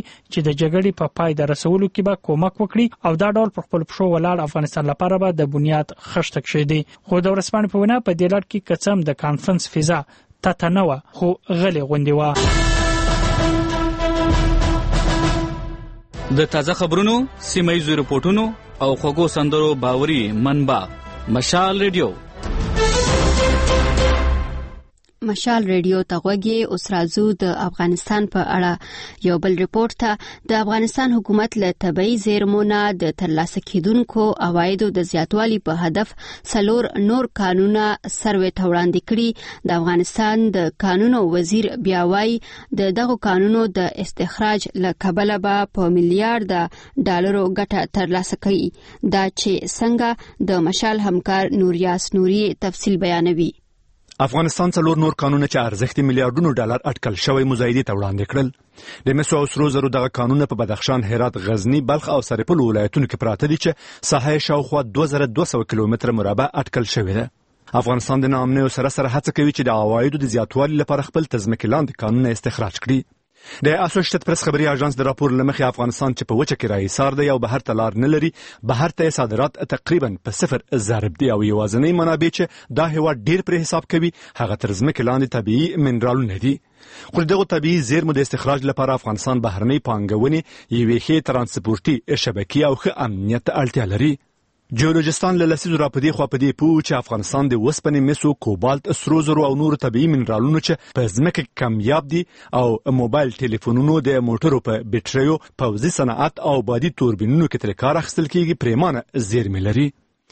چې د جګړې په پای د رسولو کې به کومک وکړي او دا ډول پر خپل پښو ولاړ افغانستان لپاره به د بنیاد خښت کړي دي. خو د ورسپانې په وینا په دې لړ کې قسم د کانفرنس فضا تتنوع خو غلې غونډې و. د تازه خبرونو، سیمه ییزو رپورټونو او خوږو سندرو باوري منبع مشال ریډیو. مشال ریډیو ته غوږی. اوس راځو د افغانستان په اړه یو بل ریپورت ته. د افغانستان حکومت له طبيعي زیرمو نه د ترلاسه کیدونکو عوایدو د زیاتوالي په هدف څلور نور قانونه سروې ته وړاندې کړي. د افغانستان د قانونو وزیر بیا وايي د دغه قانونو د استخراج له کبله به په میلیارډ ډالرو ګټه ترلاسه کوي. دا چې څنګه د مشال همکار نوریاس نوري تفصیل بیانوي. افغانستان څلور نور قانونه چې ارزښت میلیارډونو ډالر اټکل شوی مزایدې ته وړاندې کړل. د مسو او سرو زرو دغه قانونه په بدخشان، هرات، غزنی، بلخ او سرپل ولایتونو کې پراته دي چې ساحه شاوخوا دوه زره دوه سوه کیلومتره مربع اټکل شوی ده. افغانستان د ناامنۍ سره سره هڅه کوي چې د عوایدو د زیاتوالي لپاره خپل تزمکې لاندې قانون استخراج کړي. د اسوسییټډ پریس خبري اژانس د راپور لمخې افغانستان چې په وچه کې راایثار دی او بهر ته لار نه لري، بهر ته صادرات تقریبا په صفر ضرب دي او یوازینی منابع چې دا هیواد ډیر پر حساب کوي هغه تر ځمکې لاندې طبيعي منرالونه دي. خو دغه طبيعي زیرمو د استخراج لپاره افغانستان بهرنۍ پانګونې، یوې ښې ترانسپورتي شبکې او ښه امنیت اړتیا لري. جیولوجستان له لسیزو را پدې خو پدې پوه چې افغانستان د وسپنې، مسو، کوبالت، سرو زرو او نور طبيعي منرالونو چې په ځمکه کې کمیاب دي او موبایل ټلیفونونو، د موټرو په بیټریو، پوځي صنعت او بادي توربینونو کې تر کار اخیستل کېږي پریمانه زیرمې لري.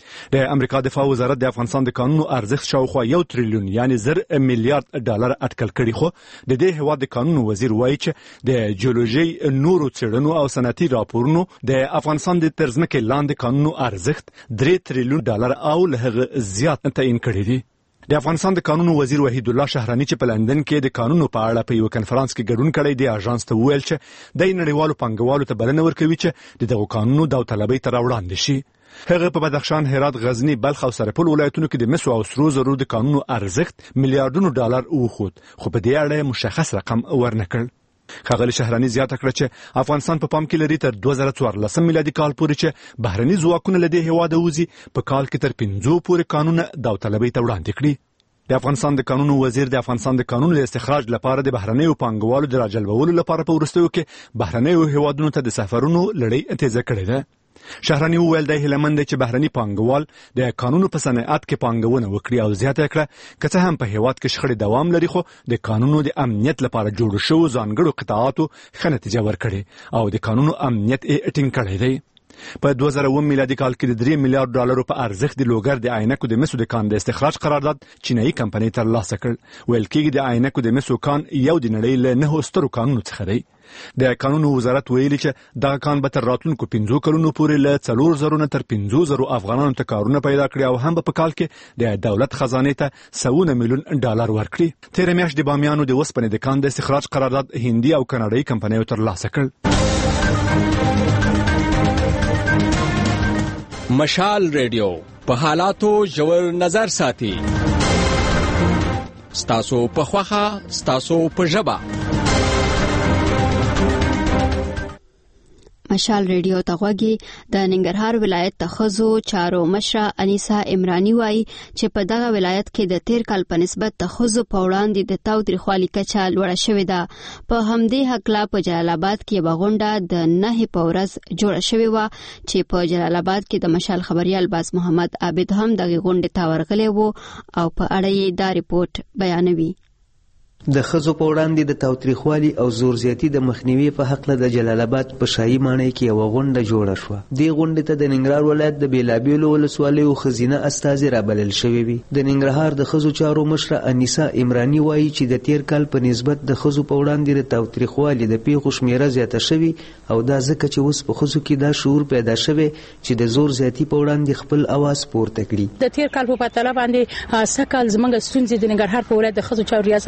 د امریکا دفاع وزارت د افغانستان د قانونو ارزښت شاوخوا یو تریلیون یعنی زر میلیارډ ډالر اټکل کړي. خو د دې هیواد د قانونو وزیر وایي چې د جیولوژي، نورو څېړنو او صنعتي راپورونو د افغانستان د ترځمکې لاندې قانونو ارزښت درې تریلیون ډالر او له هغه زیات تعیین کړی دی. د افغانستان د قانونو وزیر وحید الله شهرانی چې په لندن کې د قانونو په اړه په یو کنفرانس کې ګډون کړی دی، اژانس ته وویل چې د نړیوالو پانګوالو ته بلنه ورکوي چې د دغو قانونو داوطلبۍ ته راوړاندې شي. هغه په بدخشان، هرات، غزنی، بلخ او سرپل ولایتونو کې د مسو او سرو زرو د قانونو ارزښت میلیارډونو ډالر وخوت، خو په دې اړه مشخص رقم ورنکړ. ښاغلي شهرانی زیاته کړه چې افغانستان په پام کې لري تر دوه زره څوارلسم میلادي کال پورې چې بهرني ځواکونه له دې هیواده وځي په کال کې تر پنځو پورې قانون داوطلبۍ ته وړاندې کړي. د افغانستان د قانونو وزیر د افغانستان د قانون له استخراج لپاره د بهرنیو پانګوالو د راجلبولو لپاره په وروستیو کې بهرنیو هیوادونو ته د سفرونو لړۍ تیزه کړې ده. شهرانی وویل د هیلمند چې بهرني پانګوال د قانونو په صنعت کې پانګونه وکړي او زیاته کړه که څه هم په هیواد کې شخړې دوام لري، خو د قانونو د امنیت لپاره جوړ شوو ځانګړو قطاعاتو ښه نتیجه ورکړې او د قانونو امنیت یې ټینګ کړی دی. په دوه زره اووه میلادي کال کې د درې میلیارډ ډالرو په ارزښت د لوګر د عینکو د مسو د کان د استخراج قرارداد چینایي کمپنۍ ترلاسه کړ. ویل کېږي د عینکو د مسو کان یو د نړۍ له نهو سترو کانونو څخه دی. د قانونو وزارت ویلي چې دغه کان به تر راتلونکو پنځو کلونو پورې له څلور زرو نه تر پنځو زرو افغانانو ته کارونه پیدا کړي او هم په کال کې د دولت خزانې ته سوونه میلیون ډالر ورکړي. تېره میاشت د بامیانو د وسپنې د کان د استخراج قرارداد هندي او کاناډایي کمپنیو ترلاسه کړ. مشال ریډیو په حالاتو ژور نظر ساتي. ستاسو په خوخه، ستاسو په ژبه. مشال ریډیو ته غوږی. د ننګرهار ولایت د ښځو چارو مشره انیسه عمرانی وایي چې په دغه ولایت کې د تیر کال په نسبت د ښځو په وړاندې د تاوتریخوالي کچه لوړه شوې ده. په همدې هکله په جلال آباد کې یوه غونډه د نهې په ورځ جوړه شوې وه چې په جلال آباد کې د مشال خبریال باز محمد عابد هم دغه غونډې ته ورغلی و او په اړه یې دا ریپورت بیانوي. د ښځو په وړاندې د تاوتریخوالي او زور زیاتي د مخنیوي په هکله د جلال آباد په شاهي ماڼۍ کې یوه غونډه جوړه شوه. دې غونډې ته د ننګرهار ولایت د بېلابېلو ولسوالیو ښځینه استازې رابلل شوې وي. د ننګرهار د ښځو چارو مشره انیسه عمرانی وایي چې د تیر کال په نسبت د ښځو په وړاندې د تاوتریخوالي د پیښو شمېره زیاته شوې او دا ځکه چې اوس په ښځو کې دا شعور پیدا شوی چې د زور زیاتي په وړاندې خپل اواز پورته کړي. د تیر کال په پرتله باندې سږ کال زموږ ستونزې د ننګرهار په ولایت د ښځو چارو ریاست کې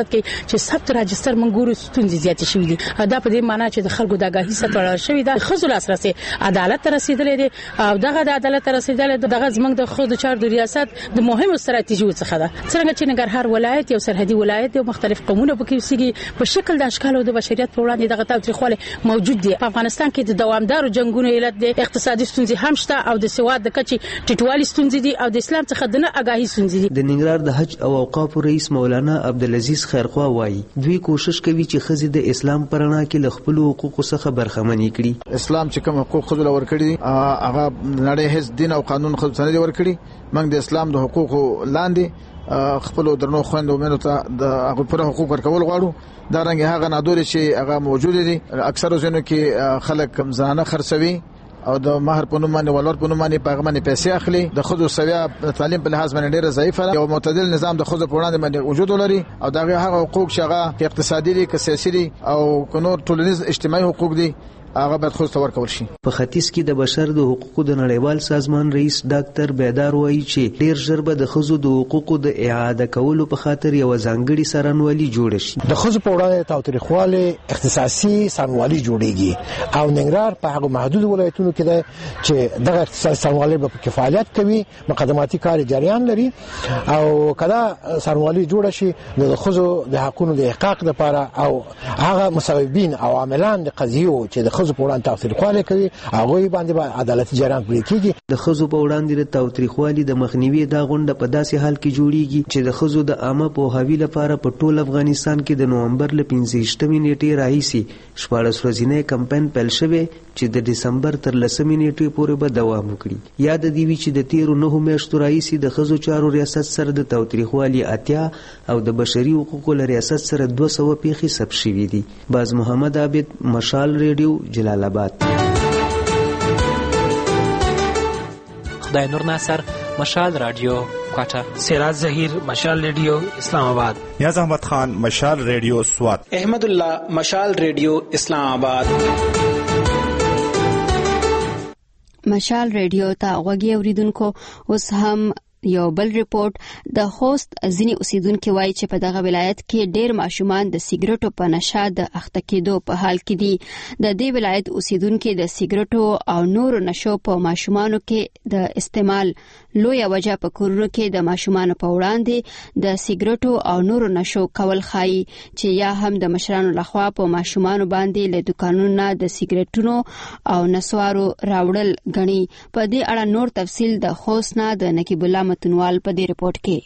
چې ثبت راجستر منګورو ستونزې زیات شوې دي دا په دې معنی چې د خلکو د آگاهی سره شوې ده خزو لاسرسي عدالت رسیدلې دي او دغه د عدالت رسیدلې دغه زمنګ د خود چار د ریاست د مهمو ستراتیژیو څخه ده څنګه چې ننګرهار ولایت یو سرحدي ولایت دی مختلف قومونه پکې اوسېږي په شکل د اشکال او د بشریت په وړاندې دغه تاریخواله موجود دي په افغانستان کې د دوامدار جنگونو علت دي اقتصادي ستونزې هم شته او د سواد د کچې ټیټوالي ستونزې دي او د اسلام څخه د نه آگاهی ستونزې دي د ننګرهار د حج او اوقاف رئیس مولانا عبدالعزيز خیرخوا وایي دوی کوشش کوي چې خزي د اسلام پرانا کې له خپل حقوقو څخه برخمنې کړي اسلام چې کوم حقوق خزو لور کړی هغه نړۍ هیڅ دین او قانون خزو سره ور کړی موږ د اسلام د حقوقو لاندې خپل درنو خويندو مینو ته د هغه پر حقوق ورکول غواړو دا رنګ هغه نادور چې هغه موجود دي اکثر زینو کې خلک زنانه خرڅوي او د مہر په نوم باندې ولور په نوم باندې پیغمبري پیسې اخلي د خود سویا تعلیم په لحاظ باندې ډیره ضعیفه ده یو معتدل نظام د خود په وړاندې باندې وجود لري او دا هغه حقوق شغه اقتصادي دي که سیاسي دي او کنور ټولنیز اجتماعي حقوق دي هغه باید خو ستور کول شي په ختیځ کې د بشر د حقوقو د نړیوال سازمان رئیس ډاکټر بیدار وایي چې ډیر ژر به د خزو د حقوقو د اعاده کولو په خاطر یو ځانګړي سرانوالي جوړ شي د خزو په وړاندې تاوتریخواله اختصاصي سرانوالي جوړیږي او ننګرهار په هغه محدود ولایتونو کې ده چې دغه اختصاصي سرانوالي په کفالت کوي مقدماتي کار جریان لري او کدا سرانوالي جوړ شي د خزو د حقوقو د احقاق لپاره او هغه مسببین او عاملان د قضیو چې د خزو په وړاندې تاوتریخواله کوي هغه باندې به عدالتي جریان پرې کیږي د خزو په وړاندې د تاوتریخوالي د مخنیوي دا غونډه په داسې حال کې جوړیږي چې د خزو د عامه پوهاوي لپاره په ټول افغانستان کې د نومبر ل پنځه نیټې راهیسي شپږ ورځې کمپاین پیل شوی چې د دسمبر تر لسمې نیټې پورې به دوام وکړي یاد دی چې د تیرو نه میاشتو راهیسي د خزو چارو ریاست سره د تاوتریخوالي اتیا او د بشري حقوقو له ریاست سره دوه سوه پیښې ثبت شوي دي باز محمد عابد مشال ریډیو جلال آباد خدای نور ناصر مشال رادیو کوټه سراج ظهیر مشال ریډیو اسلام آباد نیاز احمد خان مشال ریډیو سوات احمد الله مشال ریډیو اسلام آباد مشال ریډیو ته غوږی اوریدونکو اوس هم یو بل ریپورت د خوست ځینی اوسیدونکو وایي چې په دغه ولایت کې ډېر ماشومان د سیګریټو په نشه د اخته کېدو په حال کې دي د دې ولایت اوسیدونکو د سیګریټو او نورو نشو په ماشومانو کې د استعمال لویه وجه په کورونو کې د ماشومانو په وړاندې د سیګریټو او نورو نشو کول خایي چې یا هم د مشرانو لخوا په ماشومانو باندې له دکانونو د سیګریټونو او نسوارو راوړل غني په دې اړه نور تفصیل د خوست نه د نقیب الله متنوال په دې رپورت کې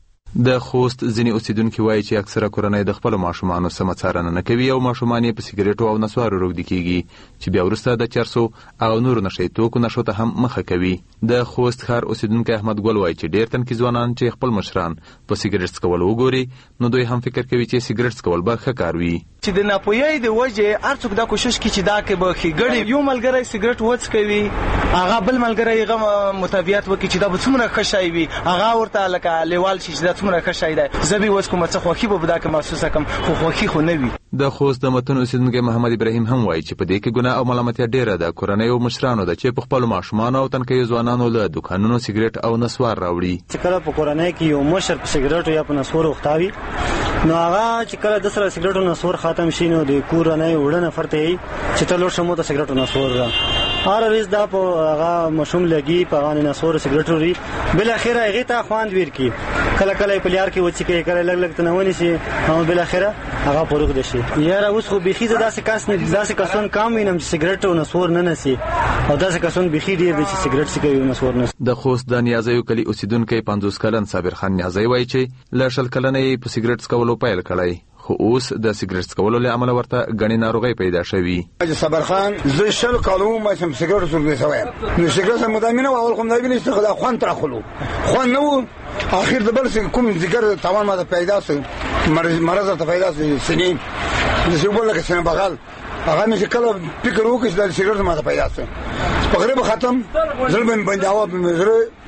د خوست ځینی اوسیدونکو وایي چې اکثره کورنۍ د خپل ماشومانو سم څارنه نه کوي او ماشومان په سیګریټو او نسوارو روږدي کیږي چې بیا ورسته د چرسو او نورو نشي توکو نشو ته هم مخه کوي د خوست ښار اوسیدونکو احمد ګل وایي چې ډېر تن کې ځوانان چې خپل مشران په سیګریټ څکول وګوري نو دوی هم فکر کوي چې سیګریټ څکول به ښه کار وي چې د ناپوهۍ د وجې هر څوک دا کوشش کوي چې دا کې به ښېګړی یو ملګری سیګریټ وڅکوي هغه بل ملګری هغه متابعت وکړي چې دا به څومره ښه شی وي هغه ورته لکه لیوال شي چې دا څومره ښه شی دی زه به اوس کومه څه خوښي به دا کې محسوسه کړم خو خوښي خو نه وي د خوست د متن اوسیدونکی محمد ابراهیم هم وایي چې په دې کې ګناه او ملامتیا ډیره ده کورنۍ او مشرانو ده چې په خپل ماشومان او تنکي ځوانانو له دکانونو سیګریټ او نسوار راوړي چې کله په کورنۍ کې یو مشر په سیګریټ یا په نسوار وختاوي نو هغه چې کله د سره سیګریټ او نسوار ختم شي نو د کورنۍ وړنه فرته چې ته لور شمو د سیګریټ او نسوار را هر ورځ دا په هغه مشوم لګي په هغه نسوار سیګریټ وري بل اخره هغه ته خواند ور کی کله کله په لیار کې وڅ کې کله لګ لګ تنونی شي او بل اخره هغه پروغ دي شي یاره اوس خو بيخي داسې کس نه داسې کسون کم وینم چې سیګریټ او نسوار نه نسی او داسې کسون بيخي ډیر دي چې سیګریټ سکوي او نسوار نه د خوست د نیازیو کلی اوسیدونکو پنځوس کلن صابر خان نیازی وایي چې ل شل کلنې په سیګریټ سکولو پیل کړی خو اوس د سیګریټ سکولو له امله ورته غني ناروغي پیدا شوی صابر خان زه شل کالو ما سم سیګریټ سورګې سویم نو سیګریټ مدامینه او اول کوم دا ویني چې خدا خوان تر خلو خوان نو اخر د بل څه کوم ذکر تمام ما پیدا سي مرز مرز ته پیدا سي سنين د څه بوله کې سن بغل هغه مې کله فکر وکړ چې د سیګریټ ما پیدا سي په غریب ختم ظلم بنداوه په مزره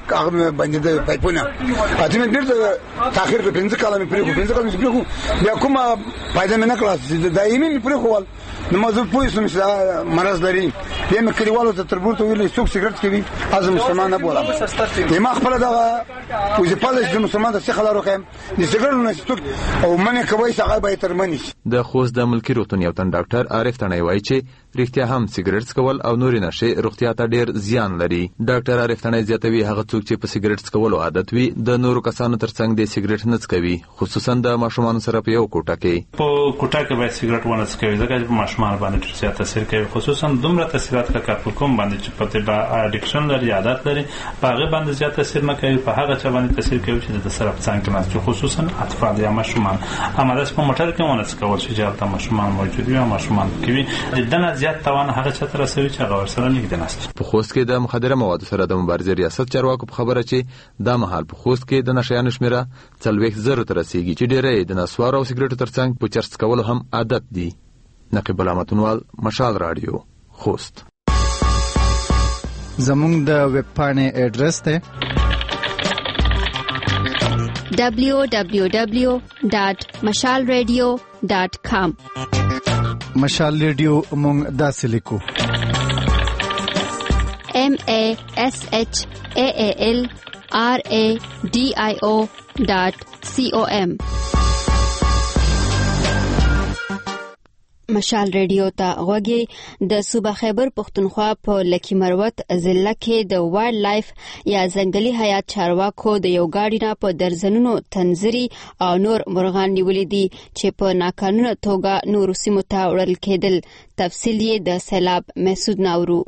هغه باندې د پایپونه اته مې ډېر تاخير په پنځه کاله مې پرې پنځه کاله مې پرې بیا کومه فائدہ مې نه کړه دایمي مې پرې خو نو موضوع پوه سم چې مرز لري بیا مې کلیوالو ته تربورته ویلې څوک سیګریټ کوي از مسلمان نه بوله ما خپل دا او چې په دې مسلمان د څه خلارو خیم د سیګریټ نه څوک او منه کوي څنګه به تر منی د خوست د ملکی روغتون یو تن ډاکټر عارف تنه وایي چې رښتیا هم سیګریټ څکول او نورې نشې روغتیا ته ډیر زیان لري. ډاکټر عارف تنه زیاتوي هغه څوک چې په سیګریټ څکولو عادت وي د نورو کسانو ترڅنګ د سیګریټ نه څکوي خصوصا د ماشومان سره په یو کوټه کې په کوټه کې به سیګریټ ونه څکوي ځکه چې ماشومان باندې ډیر زیات تاثیر کوي خصوصا دومره تاثیرات لکه په کوم باندې چې په تبع اډیکشن لري عادت لري په هغه باندې زیات تاثیر نه کوي په هغه چا باندې تاثیر کوي چې د سره څنګه کې خصوصا اطفال یا ماشومان اما د په موټر کې ونه څکول شي چې تاسو ماشومان موجود وي ماشومان کوي د دنه زیات توان هغه چا تر رسوي چې هغه ورسره نږدې نشته. په خوست کې د مخدره موادو سره د مبارزې ریاست چارواکو په خبره چې دا مهال په خوست کې د نشیانو شمیره څلوېښت زره ته رسیږي چې ډېری د نسوارو او سیګریټو ترڅنګ په چرس کولو هم عادت دي. نقیب علامتونوال مشال رادیو خوست. زمونږ د ویب پاڼې اډرس دی دبلیو دبلیو دبلیو ډاٹ مشال ریډیو ډاٹ کام. مشال ریډیو مونږ داسې لیکو ایم ای ایس ایچ ای ای ایل آر ای ډی آی او ډاٹ سی او ایم. مشال ریډیو ته غوږی د صوبه خیبر پختونخوا په لکی مروت ضلع کې د وایلډ لایف یا ځنګلي حیات چارواکو د یو گاډي نه په درزنونو تنزري او نور مرغان نیولې دي چې په ناقانونه توګه نورو سیمو ته وړل کېدل. تفصیل یې د سیلاب محسود ناورو.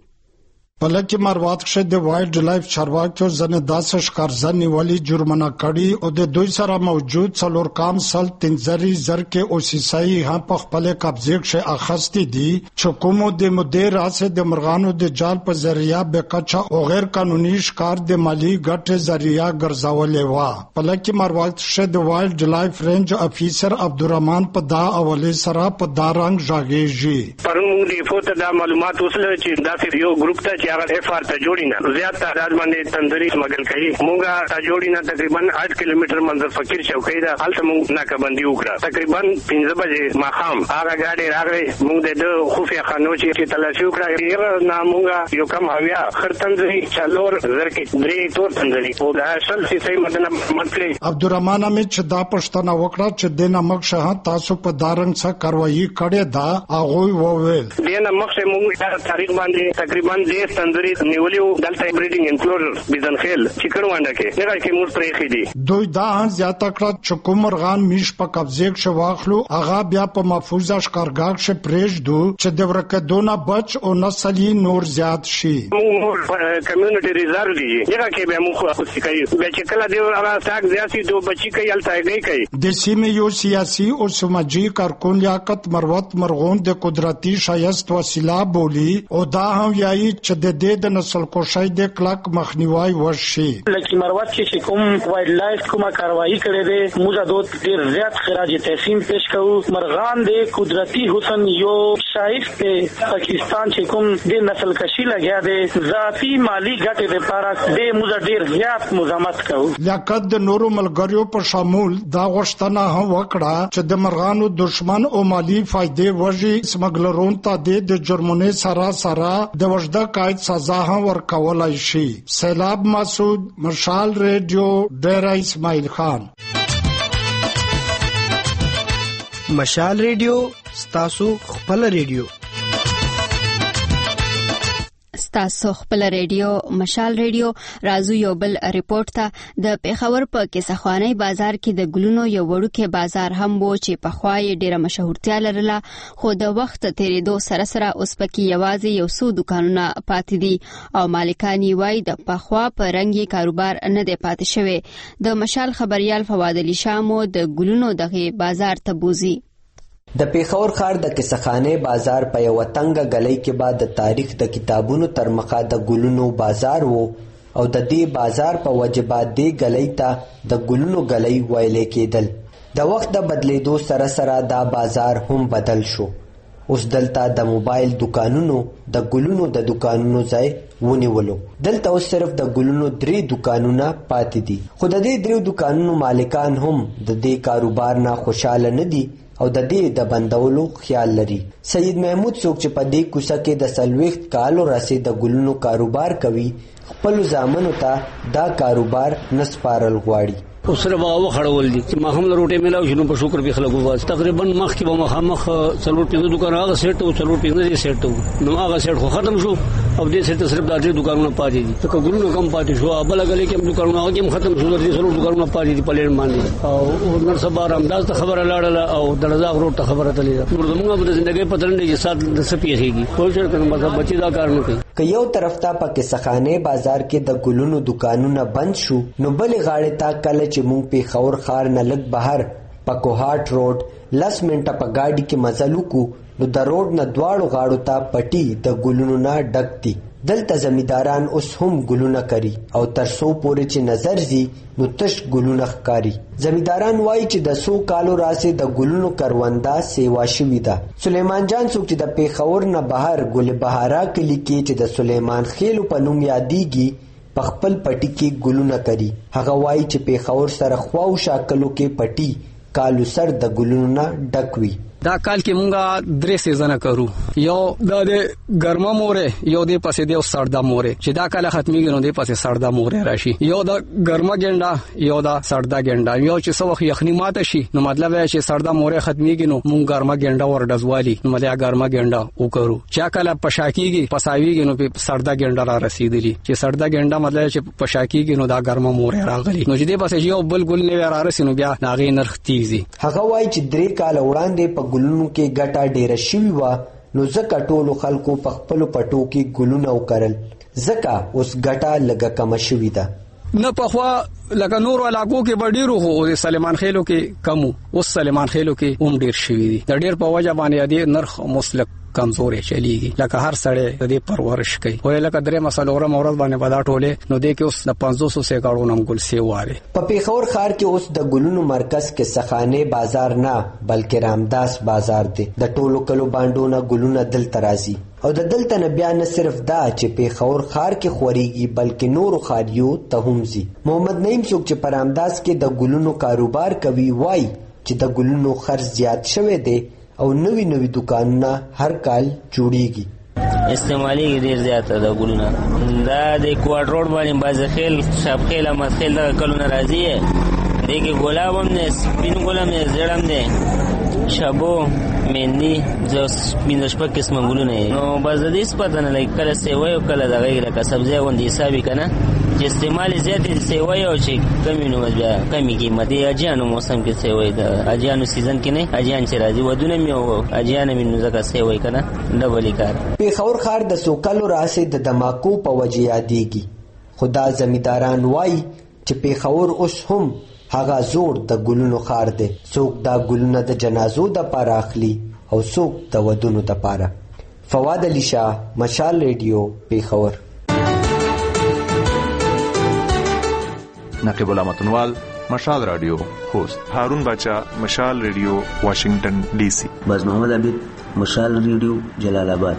پلکی مروات شه د وایلډ لایف چارواکو زنه داسه شکارزن نیولې جرمانه کړي او د دوی سره موجود څلور کام سل تنزري زر کې او سیسای هم په خپل قبضه کې اخستې دي چې کومو د مدیر راسه د مرغانو د جال په ذریعہ بقچا او غیر قانوني شکار د مالی ګټه ذریعہ ګرځولې و. پلکی مروات شه د وایلډ لایف رینج افیسر عبدالرحمن په دا اوله سره په دارنګ ژاګېږي پرون موږ فوټه د معلومات وسله چې داسې یو ګروپ ته هغه اف آر ته جوړینا زیات تعداد باندې تندري مګل کوي موږ ته جوړینا تقریبا آठ کیلومتر منځ فقیر چوکۍ دا حالت موږ ناکبندي وکړه تقریبا پنځه بجې ماخام هغه گاډي راغلي موږ د خفیه خانو چې تلاشي وکړه یې نه موږ یو کم اویا خرتندري چلور زر کې درې تور تندري او دا اصل سي مدنه مطلب عبدالرحمن امید چې دا پښتنه وکړه چې د نمک شه تاسو په دارنګ څخه کاروایی کړې دا هغه وویل د نمک شه موږ تاریخ باندې تقریبا دې تندري نیولیو دلته بریډینګ انکلوزر بيزنخیل چیکړ وانډه کې نه راځي موږ پرې خېدي دوی دا زیاته کړه چې کومرغان میش په قبضه کې واخلو هغه بیا په محفوظه ښکارګاه کې پرېږدو چې د ورکدونه بچ او نسلي نور زیات شي. موږ کمیونټي ریزرو دي هغه کې به موږ خوشي کوي به چې کله دی هغه تاک زیاتي دوه بچي کوي التاګي کوي. د سیمې یو سیاسي او سماجی کارکون لیاقت مروت مرغون د قدرتي شایست وسیله بولی او دا هم یایي چې د دې د نسل کوشای د کلک مخنیوي وشي. لکه مروت چې کوم وایلډ لایف کومه کاروایی کړې ده موږ دوت ډیر زیات خراج تحسین پیش کوو. مرغان د قدرتي حسن یو شایست پاکستان چې کوم د نسل کشي لګیا ده ذاتی مالی ګټې لپاره د موږ ډیر زیات مزاحمت کوو. لیاقت د نورو ملګریو په شامل دا غوښتنه هم وکړه چې د مرغانو دشمن او مالی فائدې وږي سمګلرون ته د جرمونه سره سره د وجده قائد سزا هم ورکولای شي. سیلاب مسعود مشال ریډیو ډیره اسماعیل خان. مشال ریډیو ستاسو خپل ریډیو ستاسو خپل ریډیو مشال ریډیو. راځو یو بل ریپورت ته. د پیښور په کیسخوانی بازار کې د ګلونو یو وړوکی بازار هم وو چې په خوای ډیره مشهورتیا لرله خو د وخت تیریدو سره سره اوس پکې یوازې یو څو دکانونه پاتې دي او مالکان یې وایي د پخوا په رنګي کاروبار نه دی پاتې شوی. د مشال خبريال فواد علي شامو د ګلونو دغه بازار ته بوزي. د پیښور ښار د کیسخانه بازار په یو تنګ غلۍ کې بعد د تاریخ د کتابونو تر مخه د ګلونو بازار وو او د دې بازار په وجبات دی غلۍ ته د ګلونو غلۍ ویل کېدل. د وخت د بدلیدو سره سره دا بازار هم بدل شو. اوس دلته د موبایل دکانونو د ګلونو د دکانونو ځای ونیولو. دلته اوس صرف د ګلونو درې دکانونه پاتې دي، خو د دې درې دکانونو مالکان هم د دې کاروبار نه خوشاله نه دي او د دې د بندولو خیال لري. سید محمود څوک چې په دې کوڅه کې د څلوېښت کالو راهیسې د ګلونو کاروبار کوي، خپلو زامنو ته دا کاروبار نه سپارل غواړي. او سره به وخړول دي چې ما هم روټي ملاو شنو په شکر به خلکو واس تقریبا مخ کې به مخامخ څلور پنځه دکان هغه سیټ او څلور پنځه سیټ نو هغه سیټ خو ختم شو او دې سیټ صرف د دې دکانونو پاتې دي. څنګه ګلونو کم پاتې شو، بل غلې کې دکانونه هغه هم ختم شو، دې څلور دکانونه پاتې دي په لړ باندې. او نر سبا رامداس ته خبره لاړه او دړزاغ روټ ته خبره تللی ده. موږ په ژوندۍ پترنده کې سات د سپیږي ټول شر کنه مطلب بچی دا کار نه کوي. که یو طرف ته په کسخانه بازار کې د ګلونو دکانونه بند شو، نو بلې غاړې ته کله چې موږ په خور خار نه لګ بهر په کوهاټ روډ لس منټه په گاډي کې مزل وکړو، نو د روډ نه دواړو غاړو ته پټي د ګلونو نه ډک دي. دلته زمینداران اوس هم ګلونه کري او تر څو پورې چې نظر زی نو تش ګلونه ښکاري. زمینداران وایي چې د څو کالو راځي د ګلونو کرونده سیوا شوې ده. سلیمان جان څوک چې د پیښور نه بهر ګل بهارا کلی کې چې د سلیمان خېلو په نوم یادېږي په خپل پټي کې ګلونه کري. هغه وایي چې پیښور سره خواو شاکلو کې پټي کالو سر د ګلونو نه ډک وي. دا کال کې مونږه درې سیزنه کرو، یو د ګرمه مورې، یو د پسې د سړدا مورې چې دا کال ختميږي نو د پسې سړدا مورې راشي، یو د ګرمه ګنډا یو د سړدا ګنډا. یو چې څو وخت یخني ماته شي نو مطلب یې چې سړدا مورې ختميږي نو مونږ ګرمه ګنډا ور ډزوالي نو مله ګرمه ګنډا وکړو. چې کله پشاکیږي پساویږي نو په سړدا ګنډا را رسیدلی، چې سړدا ګنډا مطلب چې پشاکیږي نو دا ګرمه مورې راغلي نو چې د پسې یو بل ګل نه را رسینو بیا ناغي نرخ تیزي. هغه وایي چې درې کال وړاندې په ګلونو کې ګټه ډیره شوی و، نو ځکه ټولو خلکو په خپل پټو کې ګلونه وکرل، ځکه اوس ګټه لږه کم شوی ده. نه پخوا لکه نور علاقو کې بډیرو خو د سلیمان خېلو کې کمو، اوس سلیمان خېلو کې هم ډیر شوی دي. د ډیر په وجه باندې د نرخ مسلک کمزورې چلیږي، لکه هر سړی د دې پرورش کوي. وای لکه درې مسلوره مورز باندې بدا ټوله نو د کې اوس د پنځوس سو کارو نم ګل سی واره. په پیښور ښار کې اوس د ګلونو مرکز کې سخانه بازار نه بلکې رامداس بازار دی. د ټولو کلو باندونه ګلونه دلته راځي او د دلته نه بیا نه صرف دا چې پیښور ښار کې خوريږي بلکې نورو ښاریو ته هم ځي. محمد نعیم څوک چې په رامداس کې د ګلونو کاروبار کوي وای چې د ګلونو خرڅ زیات شوی دی او نوی نوی دکانونه هر کال جوړیږي. استعمالي ډیر زیات ده ګلونه. دا د کوارټ روډ باندې بازخیل شاپخیل مدخیل د کلونه راځي، دغه ګلاب هم نه سپین ګلاب نه زړم نه شابو مندي زوس مینه شپه قسمه ګلونه نو بس د دې سپته نه لکه کله سیوي او کله د غیر لکه سبزی غوندي حسابي کنه چې استعمال زیات دي سیوي او چې کمی نو بیا کمی قیمت دی. اجانو موسم کې سیوي د اجانو سیزن کې نه اجان چې راځي ودونه مې او اجان مې نو زکه سیوي کنه ډبل کار. پیښور ښار د سوکلو راسه د دماکو په وجه یادېږي، خدا زمینداران وای چې پیښور اوس هم هغه زور د ګلونو ښار دی. څوک دا ګلونه د جنازو د پاره اخلي او څوک د ودونو د پاره. فواد علی شاه، مشال ریډیو، پیښور. نقیب الله متنوال، مشال رادیو هوست. هارون بچا، مشال ریډیو، واشنگټن ډي سي. باز محمد عبید، مشال ریډیو، جلال آباد.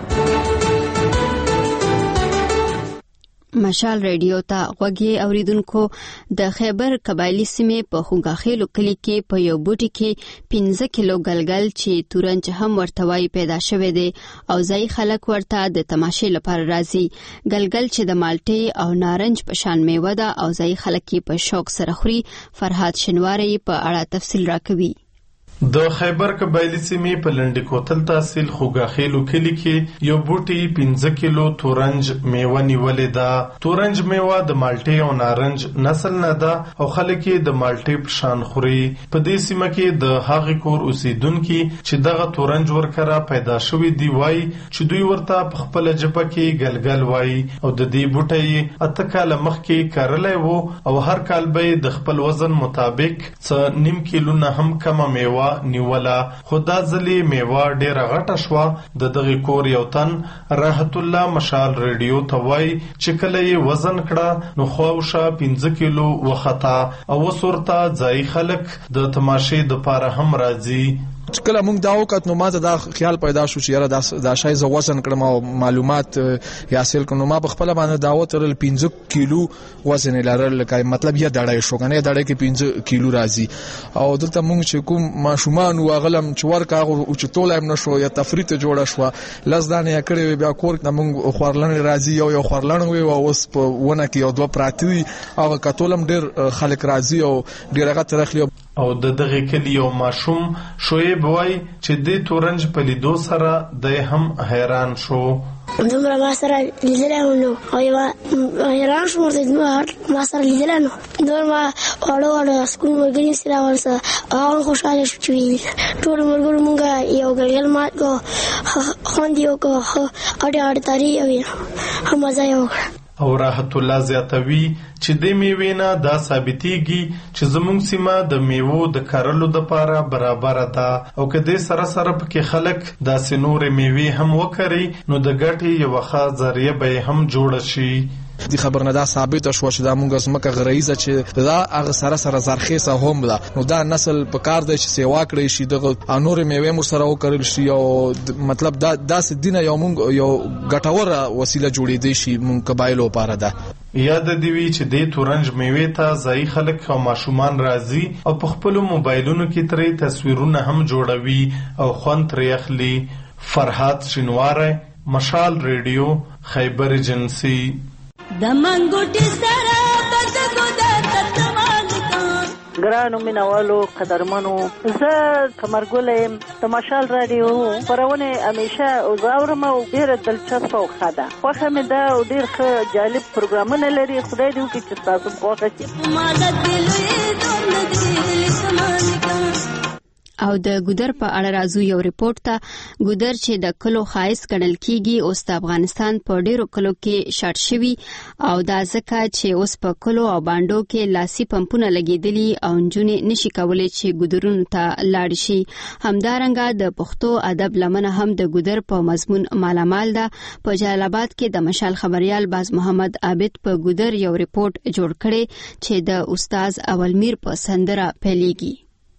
مشال ریډیو ته غوږی اوریدونکو، د خیبر قبایلی سیمې په خوګاخیلو کلی کې په یو بوټي کې پنځه کیلو ګلګل چې تورنج هم ورتوای پیدا شوی دی او ځای خلک ورته د تماشې لپاره راځي. ګلګل چې د مالټې او نارنج په شان میوه ده او ځای خلک په شوق سره خوري. فرهاد شنواری په اړه تفصیل راکوي. د خیبر قبایلی سیمې په لنډی کوتل تحصیل خوګاخیلو کلی کې یو بوټي پنځه کیلو تورنج میوه نیولې ده. تورنج میوه د مالټې او نارنج نسل نه ده او خلک یې د مالټې په شان خوري. په دې سیمه کې د هغې کور اوسیدونکي چې دغه تورنج ورکره پیدا شوي دی وایي چې دوی ورته په خپله ژبه کې ګلګل وایي او د دې بوټی یې اته کاله مخکې کرلی و او هر کال به یې د خپل وزن مطابق څه نیم کیلو نه هم کمه میوه نیولا. خو دا ځلې میوه ډیره غټه شوه. د دغه کور یو تن راحت الله مشال ریډیو ته وایي چې کله یې وزن کړه نو خواوشه پنځه کیلو وخته او اوس ورته ځایي خلک د تماشې دپاره هم راځي. کله موږ دا وکړ نو ماته دا خیال پیدا شو چې یاره دا شای ز وزن کړم او معلومات حاصل کړم. ما په خپل باندې دا وترل پنځه کیلو وزن لرل لکه مطلب یې دړای شو کنه دړای کې پنځه کیلو راځي او دلته موږ چې کوم ماشومان واغلم چې ورکا او چې تولم نشو یا تفریط جوړه شو لزدانې کړې بیا کور ته موږ خورلن راځي یو یو خورلن وي او اوس په ونه کې یو دوه پراتی او کتولم ډېر خلک راځي او ډېر هغه ترخلی او د دغه کلی یو ماشوم شعیب وای چې د تورنج په لیدو سره د هم حیران شو. دومره ما سره لیدلی نو او یوه حیران شوم ورته ما سره لیدلی نو نور ما واړه واړه سکول ملګري سره ورسره هغه خوشحاله شو چې ویل ټول ملګرو مونږ یو ګلګل مات کړو خوند یې وکړو اډې اډې تاري یې ښه مزه یې وکړه. او راحت الله زیاتوي چې د میوې نه دا ثابتېږي چې زموږ سیمه د میوو د کرلو دپاره برابره ده او که دې سره سره پکې خلک داسې نورې میوې هم وکري نو د ګټې یوه ښه ذریعه به یې هم جوړه شي. دی خبر نه دا ثابت شو چې دا مونږ زمکه غریزه چې دا هغه سره سره زرخیزه هم ده نو دا نسل په کار دی چې سیوا کړی شي دغه انور میوه مو سره وکړل شي او مطلب دا داس دینه یو مونږ یو ګټوره وسیله جوړې دی شي مونږ قبایلو لپاره ده. یاد دی وی چې د تورنج میوه ته ځای خلک او ماشومان راځي او په خپل موبایلونو کې ترې تصویرونه هم جوړوي او خوند ترې اخلي. فرحات شینواره، مشال ریډیو، خیبر ایجنسی. د منګوټي سره بدګو د تتمالکان ګرانو مینوالو قدرمنو زه کمرګل د مشال رادیو پرونه همیشه او زاورم او ډیر دلچسپ او خاده خوښه مې ده او ډیر ښه جالب پروګرامونه لري. خدای دې وکړي چې تاسو خوښ شي. مالک دلوي دوم دې لسمالکان او د ګودر په اړه راځو یو ریپورت ته. ګودر چې د کلو خایس ګڼل کیږي اوس د افغانستان په ډیرو کلو کې شارټ شوی او دا ځکه چې اوس په کلو او باندو کې لاسي پمپونه لګیدلي او نجونې نشي کولای چې ګودرونو ته لاړ شي. همدارنګه د پښتو ادب لمنه هم د ګودر په مضمون مالامال ده. په جلال آباد کې د مشال خبريال باز محمد عابد په ګودر یو ریپورت جوړ کړي چې د استاد اولمیر په سندره پیلېږي.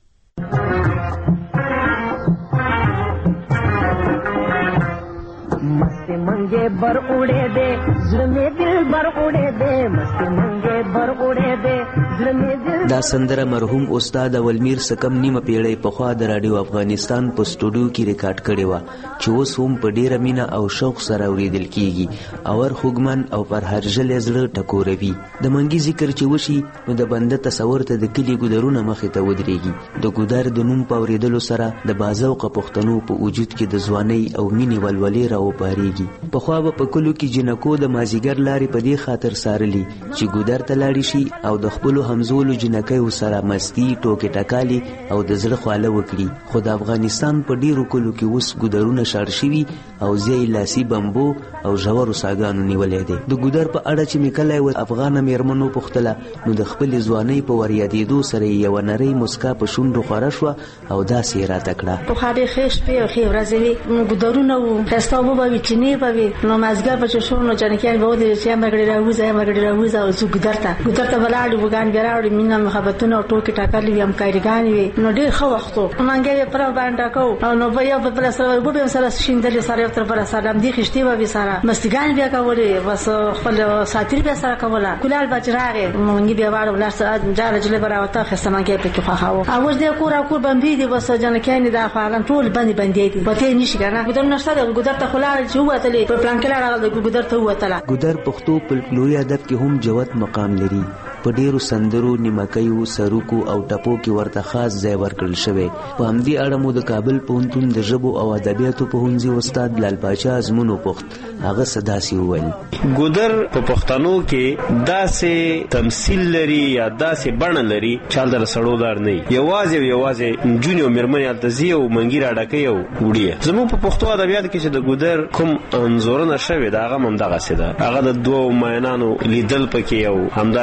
मस्ती मंगे बर उड़े दे ज़िले दिल बर उड़े दे मस्ती मंगे बर उड़े दे ज़िले दिल. دا سندره مرحوم استاد اولمیر سکم نیمه پیړۍ پخوا د رادیو افغانستان په سټوډیو کې ریکارډ کړې و چې اوس هم په ډیره مینه او شوق سره اوریدل کیږي او ور خوګمن او پر هر ژل زړه ټکوروي. د منګي ذکر چې وشي نو د بنده تصور ته د کلی ګودرونه مخې ته ودرېږي. د ګودر د نوم په اوریدلو سره د بازوقه پښتنو په وجود کې د ځوانۍ او مینې ولولې راوپارېږي. پخوا به په کلو کې جنکو د مازیګر لارې په دې خاطر سارلي چې ګودر ته لاړې شي او د خپلو همزولو جنکیو سره مستی ټوکې ټکالي او د زړه خواله وکړي. خو د افغانستان په ډیرو کلو کې اوس ګودرونه شاړ شوي او ځای لاسي بمبو او ژورو ساګانو نیولې دي. د ګودر په اړه چې مې کله یو افغانه میرمنو پوښتله نو د خپلې ځوانۍ په وریادېدو سره یې یوه نرۍ مسکا په شونډو خوره شوه او داسې یې راته کړه. پخوا ډېر ښې شپې او ښې ورځې وې. ګودرونه وو، ښایسته اوبه به وي، چینې به وي. نو مازدیګر به چې شو نو جانکیان به ودرېږي چې یم بګړې راوځه یم بګړې راوځه او ځو ګودر ته. ګودر ته به لاړو، بوګان بیا راوړو، مینه محبتونه او ټوکې ټاکلې وي، همکاریګانې وي. نو ډېر ښه وخت و. منګی یې پره باندې ټاکو او نو به یو بل بله سره اوبه به یې سره شیندلې، سره یو تر بله سره همدې خښتې به وې، سره مستیګانې بیا کولې، بس خپل ساتیر بیا سره کوله. کولال به چې راغې منګي بیا واړه ولاړ سره جاله جلې به راوته، ښایسته منګی یې پکې خوښاوه. او اوس دې کور او کور بندې دي، بس جانکیانې دا خو عالم ټول بندې بندې دي، وتې نه شي که نه. ګودر نشته دی، ګودر ته خو لاړې چې ووتلې په پلان کې لاړه ګودر ته ووتله. ګودر پښتو په لوی ادب کې هم جوت مقام لري. په ډیرو سندرو، نیمکیو، سروکو او ټپو کې ورته خاص ځای ورکړل شوی. په همدې اړه مو د کابل پوهنتون د ژبو او ادبیاتو پوهنځي استاد لال پاچا ازمون وپوښت. هغه څه داسې وویل: ګودر په پښتنو کې داسې تمثیل لري یا داسې بڼه لري چې هلته د سړو دار نه وي. یوازې او یوازې نجونې او مېرمنې هلته ځي او منګي راډکوي او وړي. زموږ په پښتو ادبیاتو کې چې د ګودر کوم انځورونه شوې ده هغه هم همدغسې ده. هغه د دوو مینانو لیدل پکې او همدارنګه د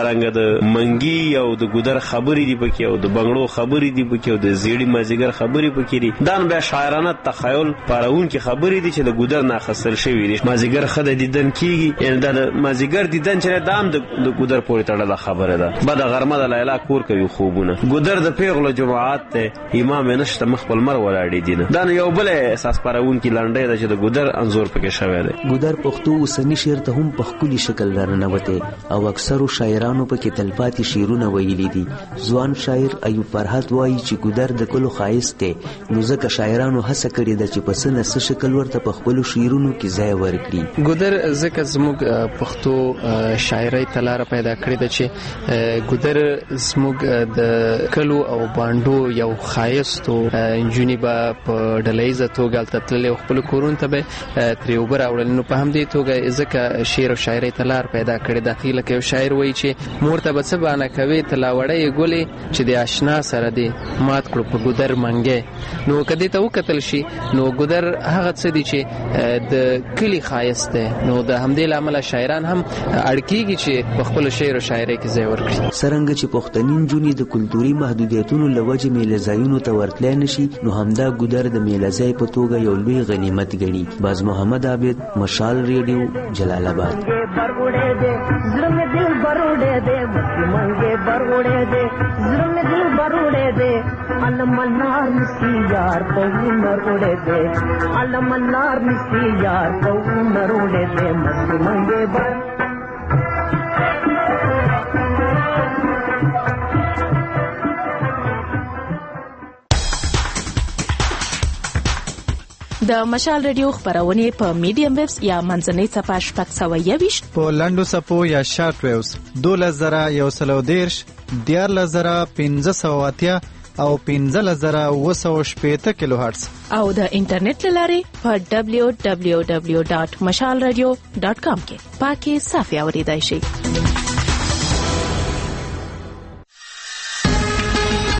منګي او د ګودر خبرې دي پکې او د بنگړو خبرې دي پکې او د زیړی مازیګر خبرې پکې دي. دا بیا شاعرانه تخیل پارون کې خبرې دي چې د ګودر نه خسر شوی دي. مازیګر خدای دیدن کیږي یعنی دا مازیګر دیدن چې دام د ګودر پورې تړله خبره ده. بعد غرمه د لیلا کور کوي خوبونه. ګودر د پیغلو جماعت ته امام نشته مخبل مر ولاړې دي. دا یو بل احساس پارون کې لنډه ده چې د ګودر انزور پکې شوی دی. ګودر پښتو اوسنی شعر ته هم په خپل شکل راننوته او اکثرو شاعرانو پکې تلپاتې شعرونه ویلي دي. ځوان شاعر ایوب فرحت وایي چې ګودر د کلو ښایست دی نو ځکه شاعرانو هڅه کړې ده چې په څه نه څه شکل ورته په خپلو شعرونو کې ځای ورکړي. ګودر ځکه زموږ پښتو شاعرۍ ته لاره پیدا کړې ده چې ګودر زموږ د کلو او بانډو یو ښایست و. نجونې به په ډلهیزه توګه هلته تللې او خپلو کورونو ته به ترې اوبه راوړل. نو په همدې توګه ځکه شعر او شاعرۍ ته لار پیدا کړې ده. لکه یو شاعر وایي چې مور ته به څه بانه کوې ته لا وړی ګلې چې د اشنا سره دې مات کړو په ګودر منګی. نو که دې ته وکتل شي نو ګودر هغه څه دي چې د کلي ښایست دی. نو د همدې له امله شاعران هم اړ کېږي چې په خپلو شعر او شاعرۍ کې ځای ورکړي. څرنګه چې پښتني نجونې د کلتوري محدودیتونو له وجې میله ځایونو ته ورتلی نه شي نو همدا ګودر د میله ځای په توګه یو لوی غنیمت ګڼي. باز محمد عابد، مشال ریډیو، جلال آباد. अलमनार मिस्ती यार बहु नरोड़े दे अलमनार मिस्ती यार बहु नरोड़े दे मस्त मंगे बर د مشال ریډیو خبرونه په میډیم ویوز یا منځنۍ صفحه شپږ سوه یویشت په لنډو صفحو یا شارټ ویوز دولس زره یو سلو دیرش دیارلس زره پنځه سوه اتیا او پنځلس زره اوه سوه شپېته کیلو هرتز او د انټرنیټ له لارې په ډبلیو ډبلیو ډبلیو ډاټ مشال ریډیو ډاټ کام کې پاکي صافي اوریدای شئ.